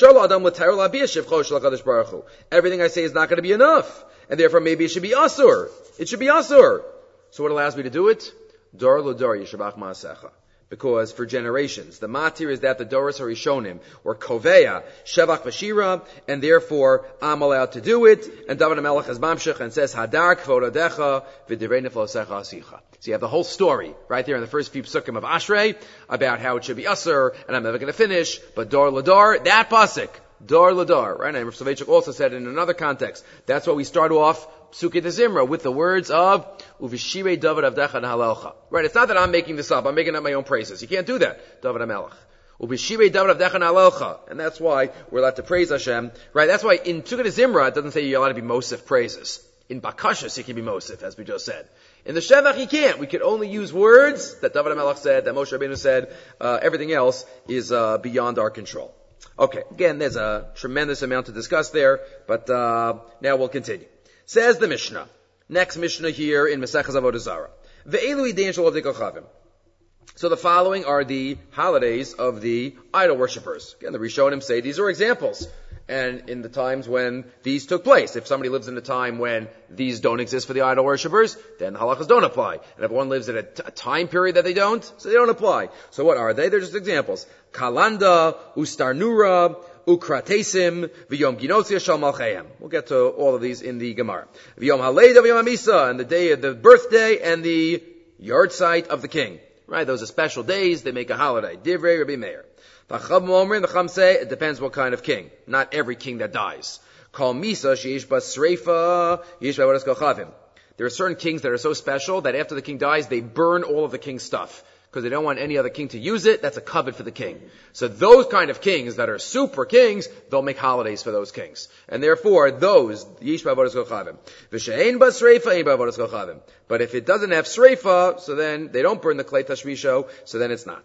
Everything I say is not going to be enough. And therefore maybe it should be asur. It should be asur. So what allows me to do it? Dor lo dor yishabach ma'asecha. Because for generations, the matir is that the Doros Harishonim were koveya, shevach v'shira, and therefore I'm allowed to do it. And David HaMelech has mamshech and says, Hadar kvod adecha v'divrei neflosecha asicha. So you have the whole story right there in the first few psukim of Ashrei about how it should be asur, and I'm never going to finish. But dor lador, that pasuk, dor lador, right? And Rav Soloveitchik also said in another context, that's why we start off Psukei de Zimra with the words of Uvishirei David Avdecha Nahalelcha. Right? It's not that I'm making this up. I'm making up my own praises. You can't do that. David HaMelech. Uvishirei David Avdecha Nahalelcha. And that's why we're allowed to praise Hashem. Right? That's why in Psukei de Zimra it doesn't say you're allowed to be Mosif praises. In Bakashas you can be Mosif, as we just said. In the Shevach you can't. We can only use words that David HaMelech said, that Moshe Rabbeinu said. Uh, everything else is uh, beyond our control. Okay. Again, there's a tremendous amount to discuss there, but uh, now we'll continue. Says the Mishnah. Next Mishnah here in Maseches Avodah Zarah. Ve'elu idayin shel avdei kochavim. So the following are the holidays of the idol worshippers. Again, the Rishonim say these are examples. And in the times when these took place, if somebody lives in a time when these don't exist for the idol worshippers, then the halachas don't apply. And if one lives at a, t- a time period that they don't, so they don't apply. So what are they? They're just examples. Kalanda, Ustarnura, Ukratesim, V'yom Ginotzia Shal Malchayim. We'll get to all of these in the Gemara. V'yom Haleida V'yom Amisa, and the day of the birthday and the yard site of the king. Right? Those are special days. They make a holiday. Divrei Rabbi Meir. V'cham Omer, the Chum say, it depends what kind of king. Not every king that dies. Kol Misa, Sheish Bas Sreifa, Yesh B'avodas Kochavim. There are certain kings that are so special that after the king dies, they burn all of the king's stuff. Because they don't want any other king to use it. That's a covet for the king. So those kind of kings that are super kings, they'll make holidays for those kings. And therefore, those, Yesh B'avodas Kochavim. V'she'ein Bas Sreifa, Ein B'avodas Kochavim. But if it doesn't have Sreifa, so then they don't burn the Klei Tashmisho, so then it's not.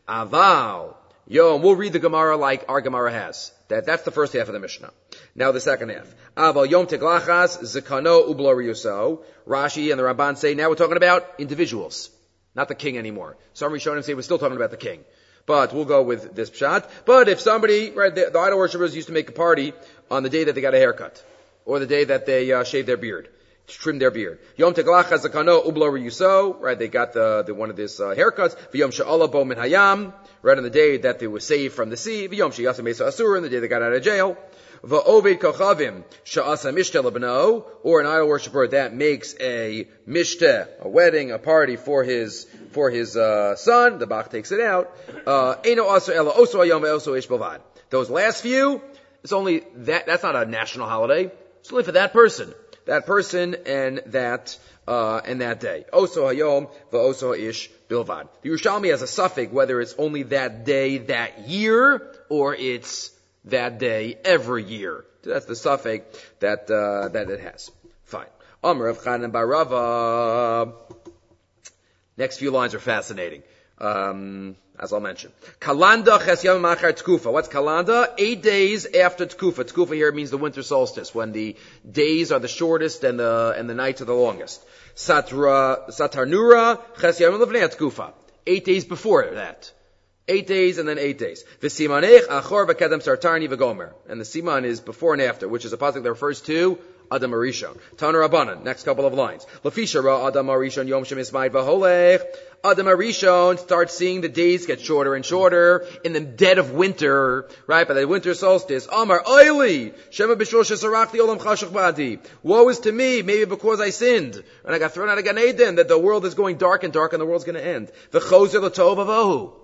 Aval. Yo, and we'll read the Gemara like our Gemara has. That, that's the first half of the Mishnah. Now the second half. Aval Yom Teglachas, Zekano Ubloriuso. Rashi and the Ramban say, now we're talking about individuals. Not the king anymore. Some Rishonim say we're still talking about the king. But we'll go with this pshat. But if somebody, right, the, the idol worshippers used to make a party on the day that they got a haircut. Or the day that they uh, shaved their beard. Trim their beard. Yom Teglacha Zakano Ublo Ryuso, right, they got the, the one of these uh, haircuts. V'yom Sha'ala Bo Min Hayam, right, on the day that they were saved from the sea. V'yom She'yasa Mesa Asura, on the day they got out of jail. V'ovid Kochavim Sha'asa Mishteh Lebno, or an idol worshiper that makes a mishteh, a wedding, a party for his, for his, uh, son. The Bach takes it out. Uh, Eino Aso Ela Oso Ayom Ve'oso Ish Bovad. Those last few, it's only that, that's not a national holiday. It's only for that person. that person and that uh, and that day. Oso hayom v'oso ish bilvad. The Yerushalmi has a suffix whether it's only that day that year or it's that day every year. That's the suffix that uh, that it has. Fine. Amar Rav Chanan bar Rava. Next few lines are fascinating. Um, as I'll mention. Kalanda ches yom machar tkufa. What's kalanda? Eight days after tkufa. Tkufa here means the winter solstice, when the days are the shortest and the and the nights are the longest. Satra satarnura ches yom levnei tkufa. Eight days before that. Eight days and then eight days. V'simanech achor v'kedem sartarni v'gomer. And the siman is before and after, which is a pasuk that refers to Adam Arishon. Tana Rabbanan, next couple of lines. Lafisha ra Adam Arishon yom shemismayit v'holech. Adam Arishon starts seeing the days get shorter and shorter in the dead of winter, right? By the winter solstice. Amar oili shema b'shul shesarachti olam chashach ba'adi. Woe is to me, maybe because I sinned and I got thrown out of Gan Eden, that the world is going dark and dark and the world's going to end. V'chozer l'tov avohu.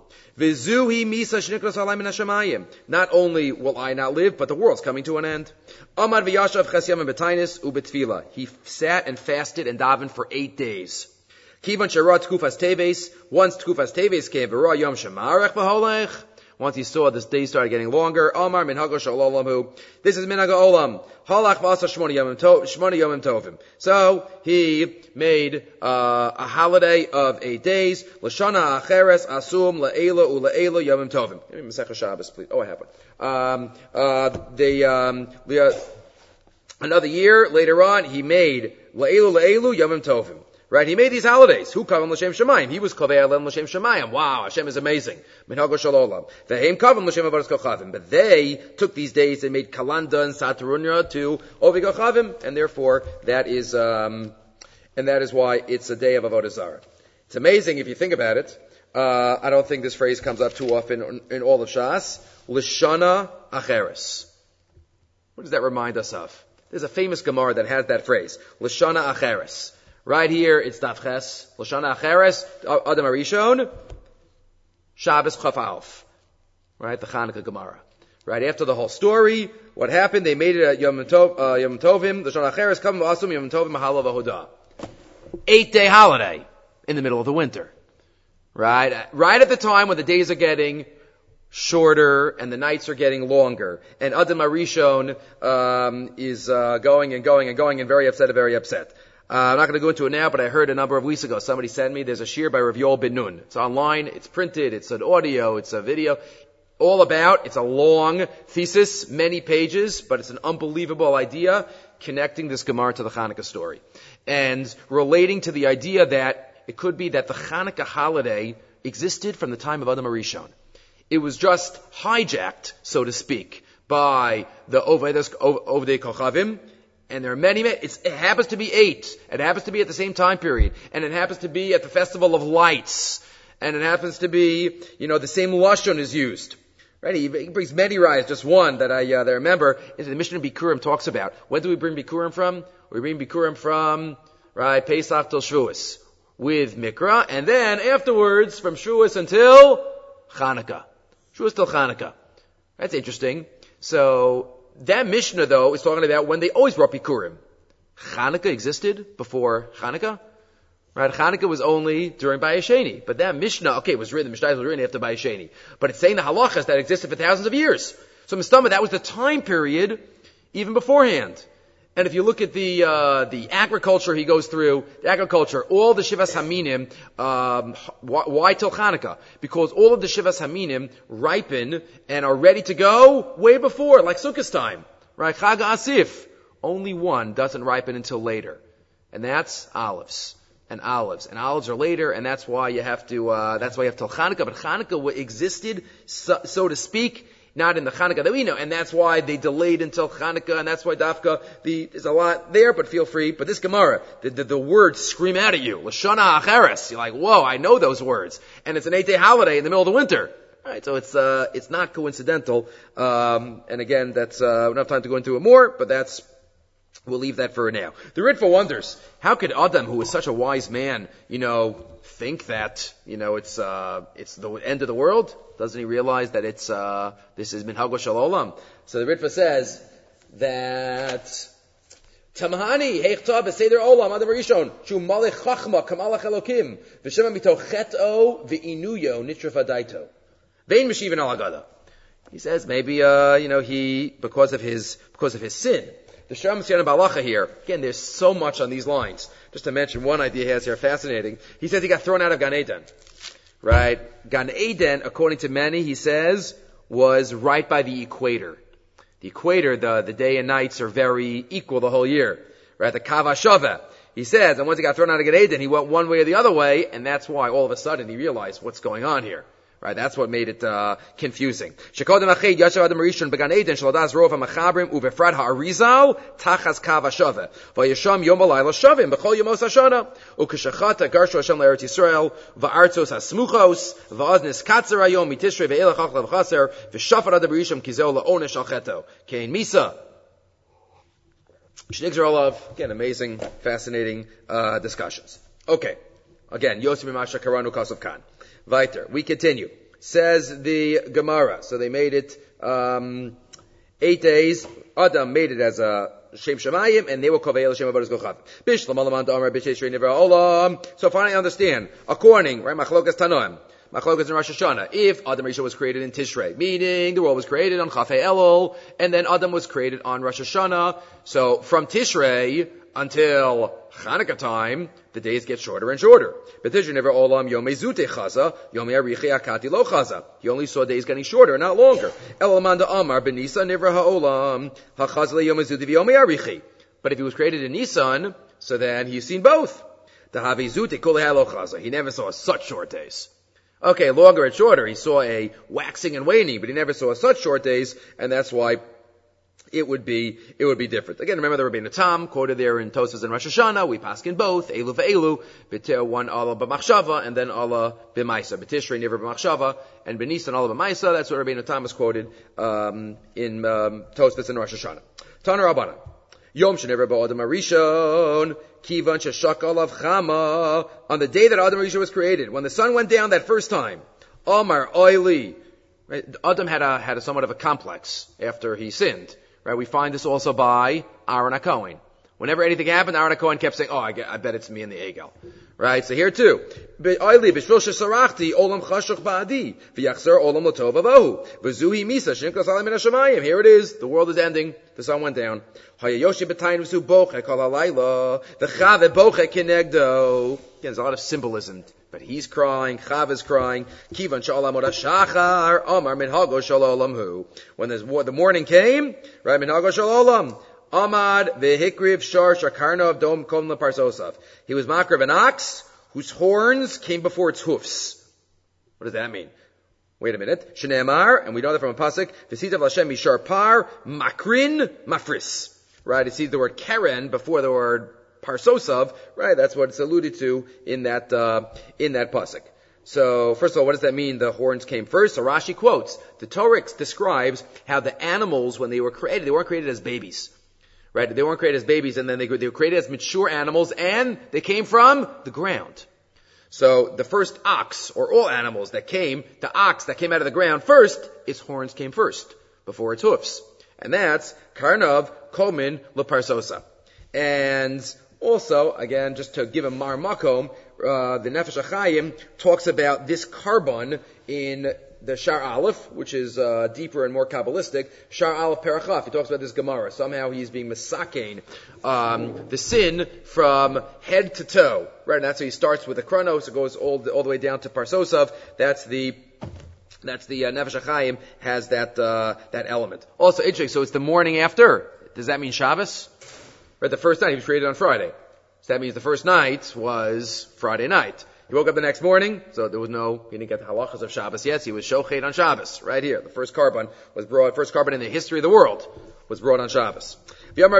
Not only will I not live, but the world's coming to an end. He sat and fasted and davened for eight days. Once Tkufas Teves came, once he saw this day started getting longer, Omar minhago shalolamhu. This is minhago olam. Halach v'asa shmoni yomim tovim. So he made uh, a holiday of eight days. L'shana acheres asum le'ela u'le'ela yomim tovim. Give me Masechah Shabbos, please. Oh, I have one. Um, uh, the um, another year later on, he made le'elu le'elu yomim tovim. Right, he made these holidays. Who kavam l'shem shemayim? He was kaveh alem l'shem shemayim. Wow, Hashem is amazing. Minhago shalolam. Ve'hem kavam l'shem avaras kochavim. But they took these days and made kalanda and satarunya to ovi kochavim, and therefore that is um, and that is why it's a day of avodah zarah. It's amazing if you think about it. Uh, I don't think this phrase comes up too often in, in all of Shas. L'shana acheres. What does that remind us of? There's a famous Gemara that has that phrase. L'shana acheres. Right here, it's Daf Ches, L'shana Acheres, Adam Arishon, Shabbos Chaf Alf. Right, the Chanukah Gemara. Right after the whole story, what happened? They made it at Yom Tov, uh, Yom Tovim, L'shana Acheres, Kam V'asum, Yom Tovim, Mahala V'hodah. Eight-day holiday in the middle of the winter. Right, right at the time when the days are getting shorter and the nights are getting longer, and Adam Arishon um, is uh, going and going and going and very upset and very upset. Uh, I'm not going to go into it now, but I heard a number of weeks ago, somebody sent me, there's a shir by Rav Yoel Ben Nun. It's online, it's printed, it's an audio, it's a video, all about, it's a long thesis, many pages, but it's an unbelievable idea, connecting this Gemara to the Hanukkah story. And relating to the idea that it could be that the Hanukkah holiday existed from the time of Adam Arishon. It was just hijacked, so to speak, by the Ovdei Kochavim. And there are many, many it's, it happens to be eight. It happens to be at the same time period. And it happens to be at the Festival of Lights. And it happens to be, you know, the same Lashon is used. Right? He, he brings many rayas, just one that I, uh, that I remember, is the Mishnah Bikurim talks about. When do we bring Bikurim from? We bring Bikurim from, right, Pesach till Shavuos. With Mikra. And then afterwards, from Shavuos until Chanukah. Shavuos till Chanukah. That's interesting. So, that Mishnah, though, is talking about when they always brought Bikurim. Chanukah existed before Chanukah. Right? Chanukah was only during Bayesheni. But that Mishnah, okay, it was written, the Mishnah was written after Bayesheni. But it's saying the halachas that existed for thousands of years. So, Mistama, that was the time period even beforehand. And if you look at the uh, the agriculture he goes through, the agriculture, all the Shivas Haminim, um, why, why till Chanukah? Because all of the Shivas Haminim ripen and are ready to go way before, like Sukkot time, right? Chag Asif. Only one doesn't ripen until later, and that's olives. And olives, and olives are later, and that's why you have to. Uh, that's why you have till Chanukah. But Chanukah existed, so, so to speak, not in the Chanukah that we know, and that's why they delayed until Chanukah, and that's why Dafka, the, there's a lot there, but feel free. But this Gemara, the, the, the words scream out at you. L'shana acheres. You're like, whoa, I know those words. And it's an eight-day holiday in the middle of the winter. Alright, so it's, uh, it's not coincidental. Um, and again, that's, uh, we don't have time to go into it more, but that's, we'll leave that for now. The Ritva wonders, how could Adam, who is such a wise man, you know, think that, you know, it's, uh, it's the end of the world? Doesn't he realize that it's, uh, this is Minhago Shalolam? So the Ritva says that Tamahani, heichta b'seder olam, adam rishon, shu malech chachma, kamalach elokim, v'shema mitocheto v'inuyo nitrafadaito. Vein Meshivan al Agada. He says maybe, uh, you know, he, because of his, because of his sin. The Shram Siyan Balacha here, again, there's so much on these lines. Just to mention one idea he has here, fascinating. He says he got thrown out of Gan Eden. Right? Gan Eden, according to many, he says, was right by the equator. The equator, the, the day and nights are very equal the whole year. Right? The Kav HaShaveh. He says, and once he got thrown out of Gan Eden, he went one way or the other way, and that's why all of a sudden he realized what's going on here. Right, that's what made it uh, confusing. Shekodem achid yashav adam rishon began eden shlodas rov hamachabrim ubefrad ha'arizal tachas kav hashave vayisham yom alayla shavim b'chol yomos hashana ukeshachata garshu Hashem le'eretz Yisrael va'artzos hasmuchos va'aznis katzer hayom mitishrei ve'elach achlav chaser v'shafar adam rishon kizeo la'onesh al cheto kein misa. Shnigzer olav, again, amazing, fascinating uh, discussions. Okay, again, Yosef Masha Karanu Kasov Khan. Weiter. We continue. Says the Gemara. So they made it um, eight days. Adam made it as a Shem Shemayim, and they will Kovei El Shem Avodas Gochav. Bishlam Alaman Da'amar B'Sheishrei Nivra Olam. So finally understand, according, right, Machlokas Tanoim, Machlokas in Rosh Hashanah, if Adam Rishon was created in Tishrei, meaning the world was created on Chafei Elul, and then Adam was created on Rosh Hashanah, so from Tishrei until Chanukah time, the days get shorter and shorter. But Tishrei never olam yomei zute chaza, yomei arichi akati lo chaza. He only saw days getting shorter, not longer. Elamanda amar benisa never haolam hachaza le yomei zute v'yomei arichi. But if he was created in Nisan, so then he's seen both. The havi zute kol lo chaza. He never saw such short days. Okay, longer and shorter. He saw a waxing and waning, but he never saw such short days, and that's why it would be, it would be different. Again, remember the Rabbeinu Tam quoted there in Tosfos and Rosh Hashanah. We pass in both, Elu ve'elu, b'ter one Allah b'machshava, and then Allah b'maisa. B'tishrei never b'machshava, and b'nisan Allah b'maisa. That's what Rabbeinu Tam is quoted, um, in, um, Tosfos and Rosh Hashanah. Tana Rabbana. Yom shenever ba'adam arishon, kivan sheshak alav chama. On the day that Adam Arishon was created, when the sun went down that first time, Omar oili. Right? Adam had a, had a somewhat of a complex after he sinned. Right, we find this also by Aaron HaKohen. Whenever anything happened, Aaron HaKohen kept saying, oh, I, get, I bet it's me and the Egel. Right, so here too. Here it is, the world is ending, the sun went down. Again, there's a lot of symbolism. But he's crying, Chav is crying, Kivan Shalom Shachar, Amar Minhago Shalom. When the morning came, right, Minhago Shalom, Amad Vehikriv Shar Shakarnov Dom Kom Parsosav. He was makar of an ox whose horns came before its hoofs. What does that mean? Wait a minute. Shneemar, and we know that from a pasuk, V'sitav Lashem Mishar Par, Makrin Mafris. Right, it sees the word Keren before the word Parsosav, right? That's what it's alluded to in that uh, in that pasuk. So, first of all, what does that mean? The horns came first. So Rashi quotes the Torah describes how the animals, when they were created, they weren't created as babies, right? They weren't created as babies, and then they, they were created as mature animals, and they came from the ground. So the first ox, or all animals that came, the ox that came out of the ground first, its horns came first before its hoofs, and that's Karnav Komin Leparsosa. And also, again, just to give a mar makom, uh, the Nefesh HaChaim talks about this carbon in the Shar Aleph, which is uh, deeper and more Kabbalistic. Shar Aleph Perachaf, he talks about this Gemara. Somehow he's being misakein, um, the sin from head to toe. Right, and that's how he starts with the Chronos, it goes all the, all the way down to Parsosav. That's the That's the uh, Nefesh HaChaim has that uh, that element. Also, interesting. So it's the morning after. Does that mean Shabbos? Right, the first night he was created on Friday. So that means the first night was Friday night. He woke up the next morning, so there was no, he didn't get the halachas of Shabbos yet, so he was shochet on Shabbos. Right here. The first carbon was brought, first carbon in the history of the world was brought on Shabbos. The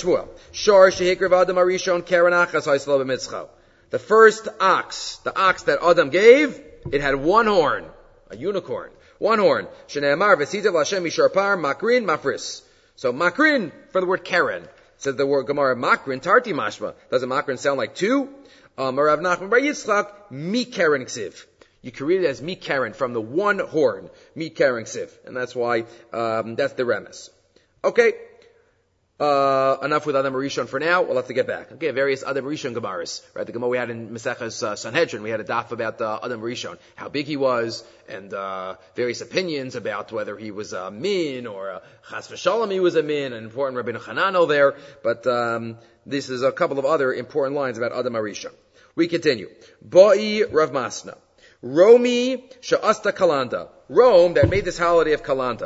first ox, the ox that Adam gave, it had one horn. A unicorn. One horn. Shneemar v'sitav Lashem misharpar makrin mafris. So makrin for the word Keren. Says the word Gemara makrin tarti mashma. Doesn't makrin sound like two? Um, Rav Nachman bar Yitzchak mi Keren ksiv. You can read it as mi Keren from the one horn. Mi Keren ksiv. And that's why, um, that's the remes. Okay. Uh, enough with Adam Rishon for now. We'll have to get back. Okay, various Adam Rishon Gemaras. Right, the Gemara we had in Maseches uh, Sanhedrin, we had a daf about uh, Adam Rishon, how big he was, and uh, various opinions about whether he was a min or a Chas v'Shalom he was a min, an important Rabbeinu Hananel there. But um, this is a couple of other important lines about Adam Rishon. We continue. Ba'i Rav Masna. Romi Sha'asta Kalanda. Rome that made this holiday of Kalanda.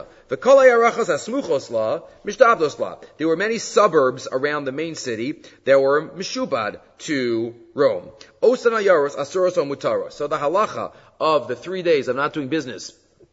There were many suburbs around the main city that were mishubad to Rome. So the halacha of the three days of not doing business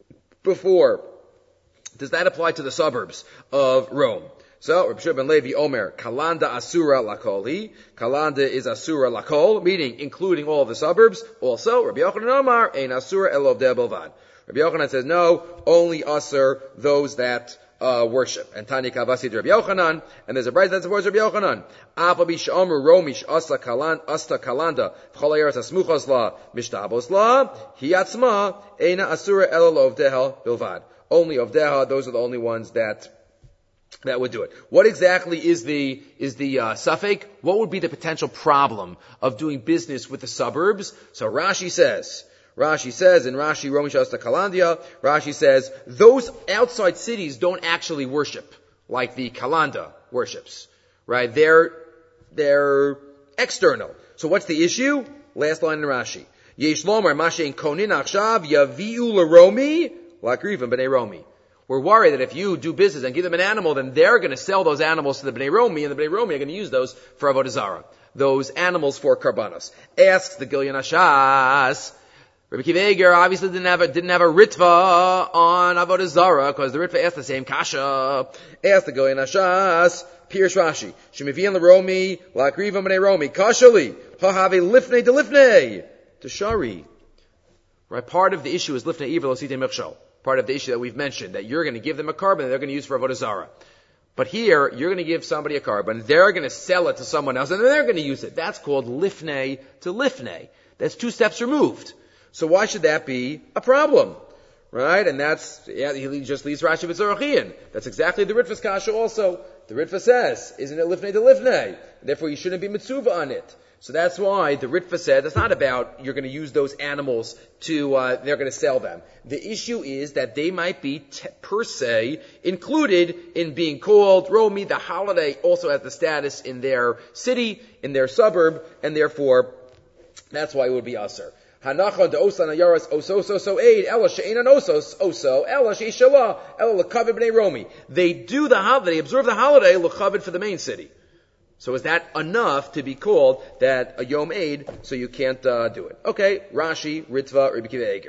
before, does that apply to the suburbs of Rome? So, Reb Shimon ben Levi Omer, Kalanda Asura Lakoli. Kalanda is Asura Lakol, meaning including all of the suburbs. Also, Rabbi Yochanan Omar, Ein Asura Elov De Belvad. Rabbi Yochanan says, no, only Asur, those that uh, worship. And Tani Kavasi to Rabbi Yochanan, and there's a bride that supports Rabbi Yochanan. Apabi Sh'omer Romish Asta Kalan, Asta Kalanda, V'cholayeres Asmuchos La, Mishtabos La, Hiyatzma, Eina Asura Elov Deha Bilvad. Only of Deha, those are the only ones that that would do it. What exactly is the is the uh, suffix? What would be the potential problem of doing business with the suburbs? So Rashi says, Rashi says in Rashi Romish Asta Kalandia, Rashi says those outside cities don't actually worship like the Kalanda worships, right? They're they're external. So what's the issue? Last line in Rashi: Yesh Lomar Mashein Konin Achshav Yaviu LaRomi Lakrivim Bnei Romi. We're worried that if you do business and give them an animal, then they're going to sell those animals to the Bnei Romi, and the Bnei Romi are going to use those for Avodah Zarah. Those animals for Karbanos. Asks the Gilyon Hashas. Rabbi Akiva Eiger obviously didn't have a, didn't have a ritva on Avodah Zarah, because the ritva asked the same kasha. Asked the Gilyon Hashas. Pirush Rashi. Shemivian LaRomi, Lakriva Bnei Romi, Kashali, Hahave Lifnei de Lifnei. Tashari. Right, part of the issue is Lifnei Iver Lo Sitei Mechshol. Part of the issue that we've mentioned, that you're going to give them a carbon that they're going to use for Avodah Zarah. But here, you're going to give somebody a carbon, they're going to sell it to someone else, and then they're going to use it. That's called lifnei to lifnei. That's two steps removed. So why should that be a problem? Right? And that's, yeah, he just leaves Rashi v'Zorochian. That's exactly the Ritva's kasha also. The Ritva says, isn't it lifnei to lifnei? Therefore you shouldn't be mitzvah on it. So that's why the Ritva said it's not about you're going to use those animals to, uh, they're going to sell them. The issue is that they might be t- per se included in being called Romi. The holiday also has the status in their city, in their suburb, and therefore that's why it would be Aser. Hanachon de osan ayaras oso so so aid ella she'enan osos oso ella she'ishala ella l'kavod b'nei Romi. They do the holiday, they observe the holiday l'kavod for the main city. So is that enough to be called that a Yom Eid, so you can't uh, do it? Okay, Rashi, Ritva, Rabbi Akiva Eiger.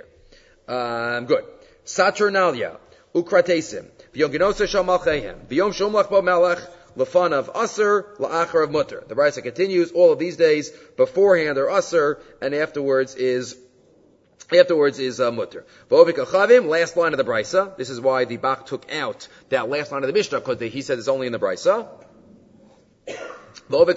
Um, good. Saturnalia, Ukratesim, V'yom Genosa Shal Malchehem, V'yom Shom Lach Bo Melech, Lefanav Aser, La'achar of Mutter. The Brisa continues, all of these days, beforehand are Aser, and afterwards is Afterwards is uh, mutter. V'ovik achavim, last line of the Brisa. This is why the Bach took out that last line of the Mishnah, because he said it's only in the Brisa. And the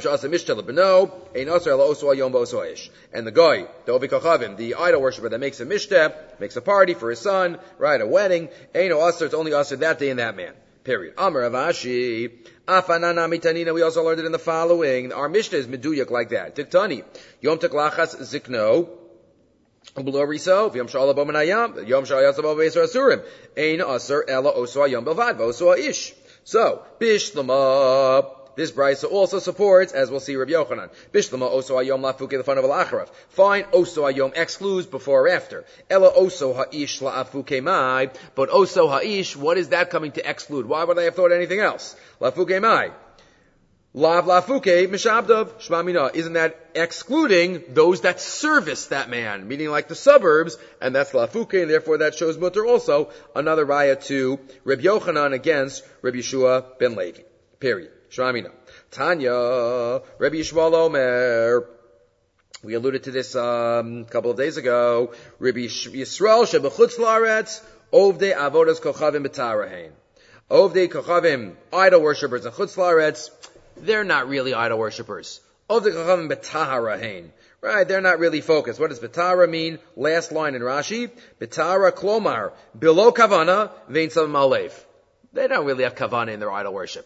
guy, the Ovik Achavim, the idol worshiper that makes a mishteh, makes a party for his son, right, a wedding, Eino Aser, it's only Aser that day and that man. Period. Amar Avashi, Afanana Mitanina, we also learned it in the following. Our mishnah is meduyak like that. Tiktani, Yom Teklachas Zikno, Bloriso, Yom Shala Bomanayam, Yom Shala Yasabah Beser Asurim, Eino Aser, Ella Osua Yom Belvad, Osua Ish. So, Bishlama, this brisa also supports, as we'll see, Rabbi Yochanan. Bishlama oso hayom lafuke the fun of al-acharav. Fine, oso hayom excludes before or after. Ella oso ha'ish la'afuke mai. But oso ha'ish, what is that coming to exclude? Why would I have thought anything else? Lafuke mai. Lav lafuke mishabdav shmamina. Isn't that excluding those that service that man? Meaning like the suburbs, and that's lafuke, and therefore that shows mutter also. Another raya to Rabbi Yochanan against Rabbi Yeshua ben Levi. Period. Shramina. Tanya, Rabbi Yishmael Omer. We alluded to this um, a couple of days ago. Rabbi Yisrael shebechutz laaretz ovdei avodas kochavim b'tarahein. Ovdei kochavim, idol worshippers in chutz laaretz, they're not really idol worshippers. Ovdei kochavim b'tarahein. Right, they're not really focused. What does b'tara mean? Last line in Rashi. B'tara klomar, below kavana, vein sam malev. They don't really have kavana in their idol worship.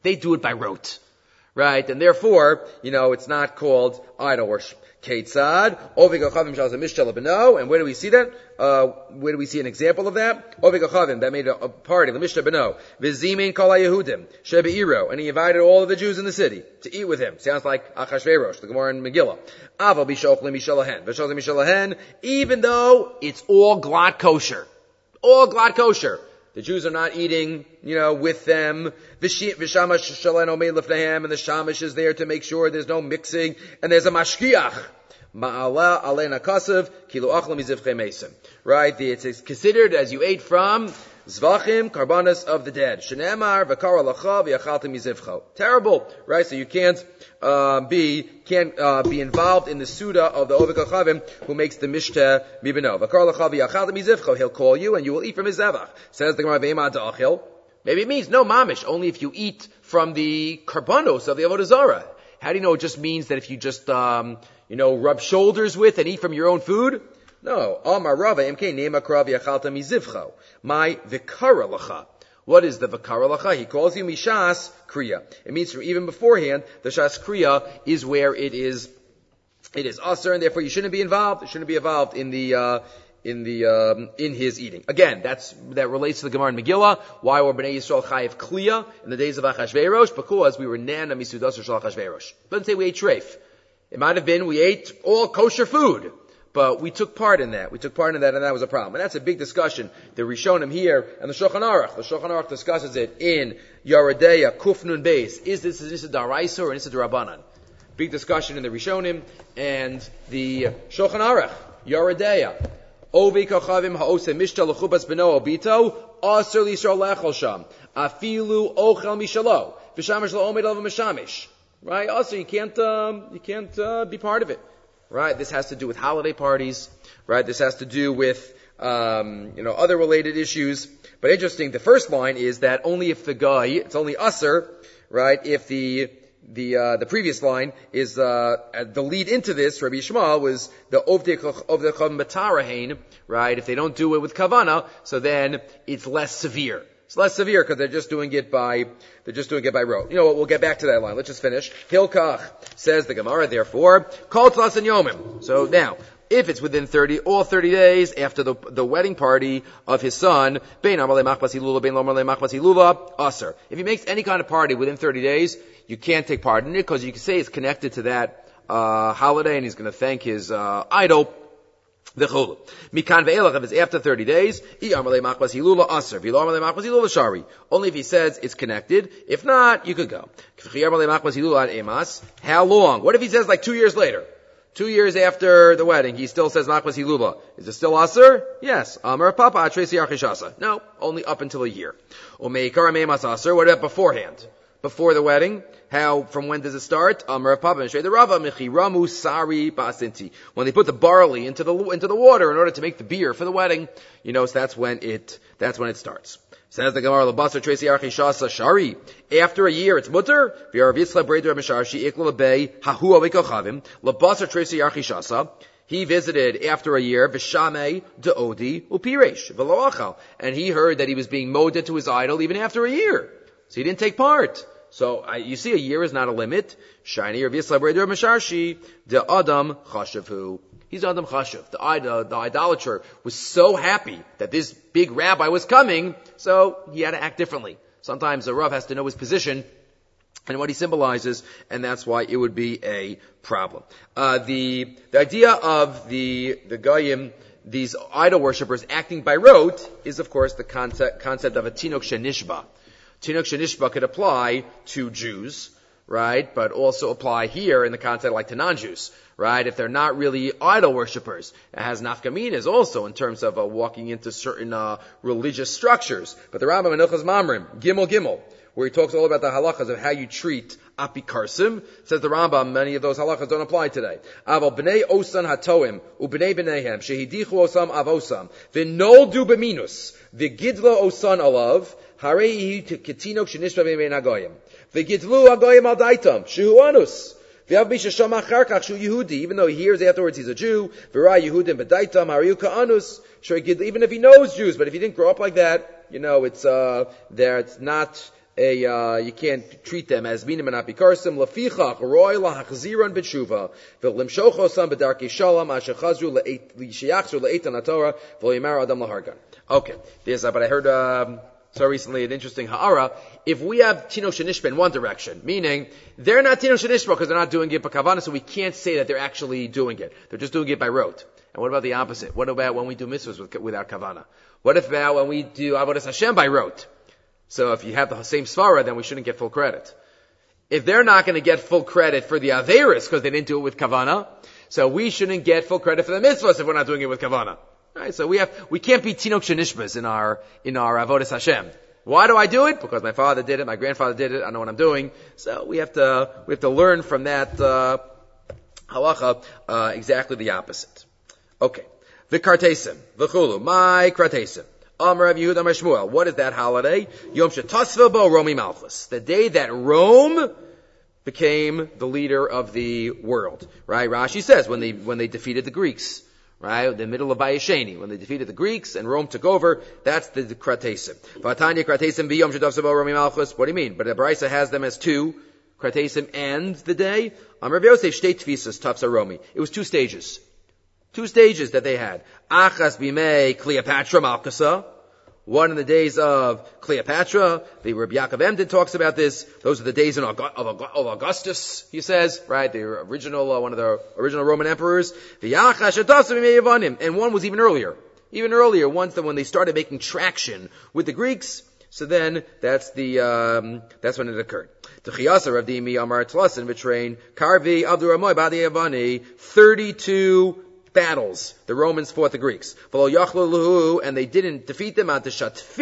They do it by rote. Right? And therefore, you know, it's not called idol worship. Keitzad, Ovig Achavim Shalaz Mishtel Beno, and where do we see that? Uh, where do we see an example of that? Ovig Achavim, that made a, a party, the Mishtel Beno, Vizimin Kol HaYehudim, Shebe'iro, and he invited all of the Jews in the city to eat with him. Sounds like Achashverosh, the Gemara in Megillah. Aval B'Shochlim Mishalahen, V'Shochlim Mishalahen, even though it's all glad kosher. All glad kosher. The Jews are not eating, you know, with them. V'shamash shalen omei lefnehem, and the shamash is there to make sure there's no mixing, and there's a mashkiach. Ma'ala alena kasev kilo achlam mizivchei mesim. Right? It's considered as you ate from zvachim, karbanas of the dead. Shenemar v'kara lacha v'yachaltem mizivcho. Terrible, right? So you can't uh, be can't uh, be involved in the suda of the Ovik HaChavim who makes the mishteh mibeno. V'kara lacha v'yachaltem mizivcho. He'll call you and you will eat from his zevach. Says the Gemara ve'ema da'achil. Maybe it means no mamish, only if you eat from the karbanos of the Avodah Zarah. How do you know it just means that if you just um, you know rub shoulders with and eat from your own food? No. Amar Rava imke nema krav yachalta mizivcho. My vikara lacha. What is the vikara lacha? He calls you mishas kriya. It means from even beforehand, the shas kriya is where it is, it is usher, and therefore you shouldn't be involved. You shouldn't be involved in the, uh, in the, um, in his eating. Again, that's, that relates to the Gemara in Megillah. Why were Bnei Yisrael chayiv kliya in the days of Achashverosh? Because we were nana misudas shel Achashverosh. Doesn't say we ate treif. It might have been we ate all kosher food. But we took part in that. We took part in that, and that was a problem. And that's a big discussion. The Rishonim here, and the Shulchan Aruch. The Shulchan Aruch discusses it in Yoredeya, Kufnun Beis. Is this, is this a Daraisa or is it a Rabbanan? Big discussion in the Rishonim and the Shulchan Aruch. Yoredeya. Ovi kachavim ha'osem mishta l'chubas b'no obito, aser l'Yisrael lechol sham. Afilu ochel mishalo. V'shamish la'omed al v'mishamish. Right? Also, you can't, um, you can't, uh, be part of it. Right? This has to do with holiday parties. Right? This has to do with, um, you know, other related issues. But interesting, the first line is that only if the guy, it's only usher, right? If the, the, uh, the previous line is, uh, the lead into this, Rabbi Yishmael, was the ovdei of the matarahain, right? If they don't do it with kavana, so then it's less severe. It's less severe because they're just doing it by, they're just doing it by rote. You know what, we'll get back to that line. Let's just finish. Hilkach, says the Gemara, therefore, kol tlas and yomim. So now, if it's within thirty, all thirty days after the, the wedding party of his son, bein amalei machbas hilula, bein lomalei machbas hilula, aser. If he makes any kind of party within thirty days, you can't take part in it because you can say it's connected to that, uh, holiday and he's going to thank his, uh, idol. The chulu. Mikan ve'elach, if it's after thirty days, i'amalei machbas hilula aser, v'lo amalei machbas hilula shari. Only if he says it's connected. If not, you could go. How long? What if he says like two years later? Two years after the wedding, he still says machbas hilula. Is it still aser? Yes. Amar papa atresi archishasa. No, only up until a year. Umeikara meimas aser. What about beforehand? Before the wedding? How, from when does it start? Amar papa the Rava ramu sari basinti. When they put the barley into the into the water in order to make the beer for the wedding, you know, so that's when it that's when it starts. Says the Gemara, Labasar Tracy Archishasa Shari. After a year, it's mutter. V'yaravitzla Breder Misharshi Ikla Bay Hahu Avekochavim. Labasar Tracy Archishasa. He visited after a year, V'shamei De'odi Upiresh V'loachal, and he heard that he was being moded to his idol even after a year. So he didn't take part. So uh, you see, a year is not a limit. Shiny Ravitzla Breder Misharshi De Adam Chashavu. He's Adam Chashav. The, uh, the idolater was so happy that this big rabbi was coming, so he had to act differently. Sometimes a Rav has to know his position and what he symbolizes, and that's why it would be a problem. Uh, the, the idea of the, the Goyim, these idol worshippers acting by rote, is of course the concept, concept of a Tinok Shenishba. Tinok Shenishba could apply to Jews, right? But also apply here in the context like to non-Jews, right? If they're not really idol worshippers. It has nafkaminas also in terms of uh, walking into certain uh, religious structures. But the Rambam in Hilchos Mamrim, Gimel Gimel, where he talks all about the halachas of how you treat apikarsim, says the Rambam, many of those halachas don't apply today. Aval b'nei osan hatoim, u'b'nei b'neihem, shehidichu osam avosam, v'noldu b'minus, v'gidlo osan alav, harei ketinok shenishba b'mein hagoyim. V'gidlu hagoyim al daitam, shehu anus. V'av misha shama acharkach shu Yehudi, even though he hears afterwards he's a Jew, v'ra Yehudim b'daitam, hariu ka'anus, even if he knows Jews, but if he didn't grow up like that, you know, it's, uh, there, it's not, a uh, you can't treat them as minim and apikarsim. Lafichach roy lahachziron b'tshuva v'limshochosam b'darkei shalom asher chazru le'sheyachzu le'etan haTorah v'loyimar adam lahargan. Okay, there's uh, but I heard um, so recently an interesting ha'ara. If we have tino shenishba in one direction, meaning they're not tino shenishba because they're not doing it by kavanah, so we can't say that they're actually doing it. They're just doing it by rote. And what about the opposite? What about when we do mitzvahs with, without kavanah? What if about when we do avodas Hashem by rote? So if you have the same svara, then we shouldn't get full credit. If they're not going to get full credit for the averis because they didn't do it with kavanah, so we shouldn't get full credit for the mitzvahs if we're not doing it with kavanah. Right? So we have we can't be tinok shenishbas in our in our avodas Hashem. Why do I do it? Because my father did it, my grandfather did it. I know what I'm doing. So we have to we have to learn from that uh, halacha uh, exactly the opposite. Okay. V'kartesim, v'chulu, my kartesim. Amar Rav Yehuda Amar Shmuel. What is that holiday? Yom shetasva bo Romi Malchus. The day that Rome became the leader of the world. Right? Rashi says when they when they defeated the Greeks. Right? The middle of Vayesheni. When they defeated the Greeks and Rome took over, that's the kartesim. V'atanya kartesim bi Yom shetasva bo Romi Malchus. What do you mean? But the Brisa has them as two. Kartesim and the day. Amar Rav Yosef shtei tfisas tafsa Romi. It was two stages. Two stages that they had. Achas bimei Cleopatra Malkasa. One in the days of Cleopatra. The Rabbi Yaakov Emden talks about this. Those are the days of Augustus, he says. Right? The original, uh, one of the original Roman emperors. And one was even earlier. Even earlier, once when they started making traction with the Greeks. So then, that's the, um, that's when it occurred. T'chiyasa Rav Dimi Amar Tlasin B'Train Karvi Abduramoy Badi Avani. thirty-two battles. The Romans fought the Greeks. And they didn't defeat them until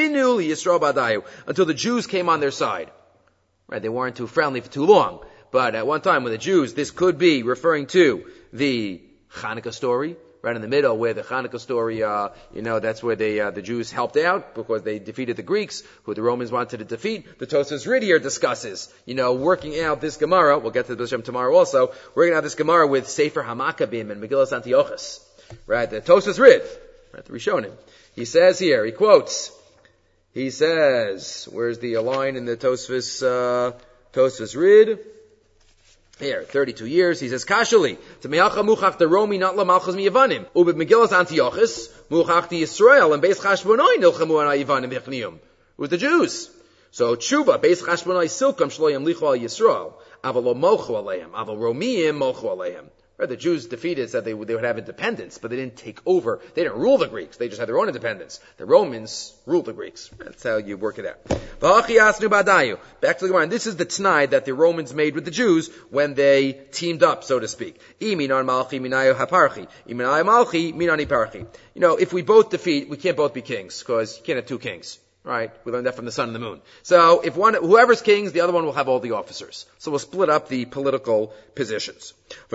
the Jews came on their side. Right? They weren't too friendly for too long. But at one time when the Jews, this could be referring to the Hanukkah story, right in the middle where the Hanukkah story, uh, you know, that's where they, uh, the Jews helped out because they defeated the Greeks, who the Romans wanted to defeat. The Tosfos Rid here discusses, you know, working out this Gemara. We'll get to the B'Shem tomorrow also. Working out this Gemara with Sefer HaMakkabim and Megillas Antiochus. Right? The Tosfos Rid. Right? The Rishonim. He says here, he quotes, he says, where's the line in the Tosfos, uh, Tosfos Rid? Here, thirty-two years, he says, Kashali, to me'acha muchach the Romi not la malchus mi Yavanim, ubit Megillas Antiochus, muchach the Yisrael, and beis chashbonoi nilchamu an Yavanim b'chniyum. With the Jews. So, tshuva, beis chashbonoi silkam shlo yamlichu al Yisrael, aval lo mochu aleim, aval Romiyim mochu aleim. Right, the Jews defeated, said they would, they would have independence, but they didn't take over. They didn't rule the Greeks. They just had their own independence. The Romans ruled the Greeks. That's how you work it out. Back to the Gemara. This is the t'nai that the Romans made with the Jews when they teamed up, so to speak. You know, if we both defeat, we can't both be kings, because you can't have two kings. Right? We learned that from the sun and the moon. So, if one, whoever's kings, the other one will have all the officers. So we'll split up the political positions.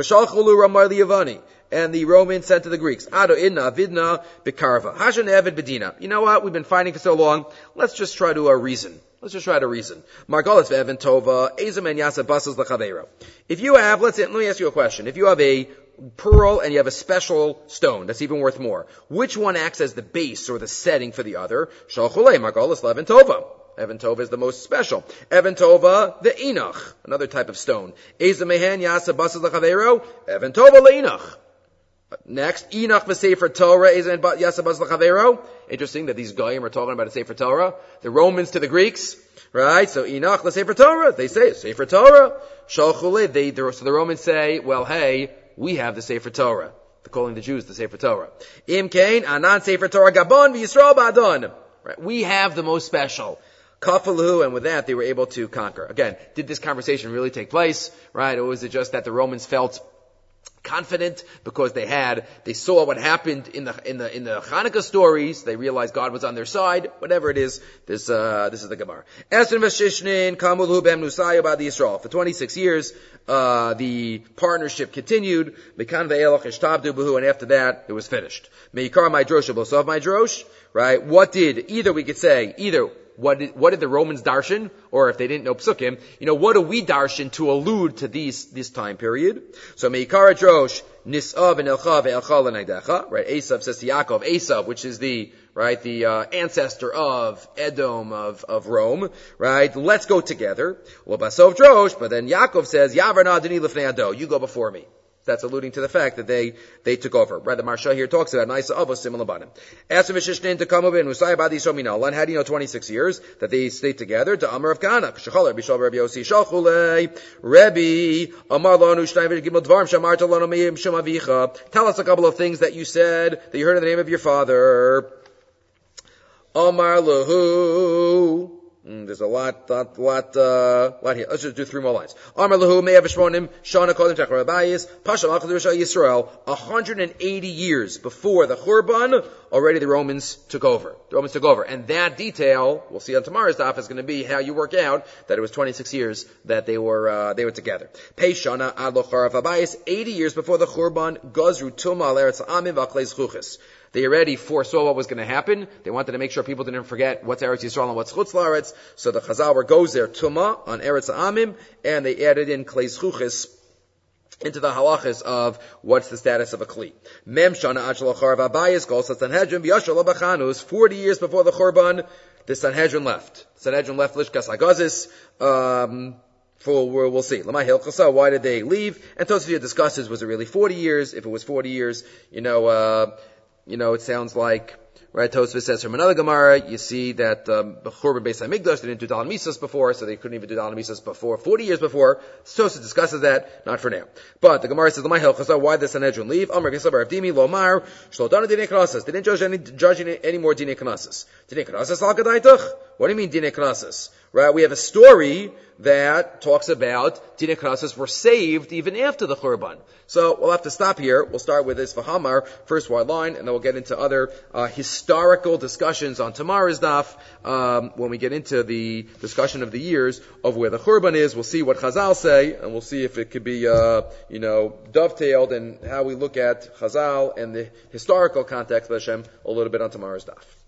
And the Romans said to the Greeks, Ado inna avidna bekarva. Hashan evid bedina. You know what? We've been fighting for so long. Let's just try to uh, reason. Let's just try to reason. Margolis ve'evin tova, ezamen yasa basas l'chaveiro. If you have, let's, let me ask you a question. If you have a pearl and you have a special stone that's even worth more, which one acts as the base or the setting for the other? Shalchulei margolis le'evin tova. Evan Tova is the most special. Evan Tova, the Enoch, another type of stone. Ezamehen yasa basas l'chaveiro, Evan Tova le'Enoch. Next, Enoch v'Sefer Torah, Ezamehen yasa basas l'chaveiro. Interesting that these goyim are talking about a Sefer Torah. The Romans to the Greeks, right? So Enoch l'Sefer Torah, they say Sefer Torah. Shalchulei, they, so the Romans say, well, hey, we have the Sefer Torah. They're calling the Jews the Sefer Torah. Im Kain, Anan Sefer Torah Gabon v'Yisrael Ba'adon. Right? We have the most special. Kafalu, and with that they were able to conquer. Again, did this conversation really take place? Right? Or was it just that the Romans felt confident because they had, they saw what happened in the, in the, in the Hanukkah stories. They realized God was on their side. Whatever it is, this, uh, this is the Gemara. For twenty-six years, uh, the partnership continued. And after that, it was finished. Right? What did, either we could say, either what did, what did the Romans darshan? Or if they didn't know psukim, you know, what do we darshan to allude to these, this time period? So Meikara Drosh, Nisav and Elcha ve'elcha l'neidecha, right? Esav says to Yaakov, Esav, which is the, right, the, uh, ancestor of Edom, of, of Rome, right? Let's go together. Well, Basov Drosh, but then Yaakov says, Yavarna Adoni lifnei ado, you go before me. That's alluding to the fact that they, they took over. Right, the Marsha here talks about Naisa Avos Simon Labanim. As of Mishishnin to come over in Usai Badi Shominal, and how do you know twenty-six years that they stayed together? To Amar of Kana, Shachal Rabbi Shal Rabbi Yossi Shalchule, Rebbe, Amar Lanu Shnayim Gimel Dvarm Shamar Talanu Meim Shem Avicha. Tell us a couple of things that you said, that you heard in the name of your father. Amar Lahu. Mm, there's a lot, lot, lot, uh, lot here. Let's just do three more lines. Amar lahu me'av shmonim shana kodim techar abayis pasha malchus Yisrael. one hundred eighty years before the Churban, already the Romans took over. The Romans took over, and that detail we'll see on tomorrow's daf is going to be how you work out that it was twenty-six years that they were uh, they were together. Pei shana ad locharav abayis, eighty years before the Churban, gazru tuma al eretz amim v'akleis chuchis. They already foresaw what was going to happen. They wanted to make sure people didn't forget what's Eretz Yisrael and what's Chutz La'aretz. So the Chazal were goes there, Tumah, on Eretz Amim, and they added in Kleis Chuchis into the halachas of what's the status of a Kli. Mem Shana Achal Acharav Abayis, Gol Sanhedrin, B'Yashal Abachanus, forty years before the Churban, the Sanhedrin left. Sanhedrin left Lishkas Hagazis, um, For, we'll see. Why did they leave? And Tosafia discusses, was it really forty years? If it was forty years, you know, uh, you know, it sounds like, right, Tosafia says from another Gemara, you see that, um, Churban Beis HaMikdash, they didn't do Dalan Misas before, so they couldn't even do Dalan Misas before, forty years before. Tosafia discusses that, not for now. But the Gemara says, why did the Sanhedrin leave? Amar V'Yisav Avdimi Lomar, Shlodana Dinei Knasas. They didn't judge any, judge any, any more Dinei Knasas. Dinei Knasas al Gadaitach? What do you mean Dinei Knasas? Right, we have a story that talks about Dinei Knasas were saved even after the Churban. So we'll have to stop here. We'll start with this Vahamar, first wide line, and then we'll get into other uh, historical discussions on tomorrow's daf. Um, when we get into the discussion of the years of where the Churban is, we'll see what Chazal say, and we'll see if it could be, uh, you know, dovetailed and how we look at Chazal and the historical context of Hashem a little bit on tomorrow's daf.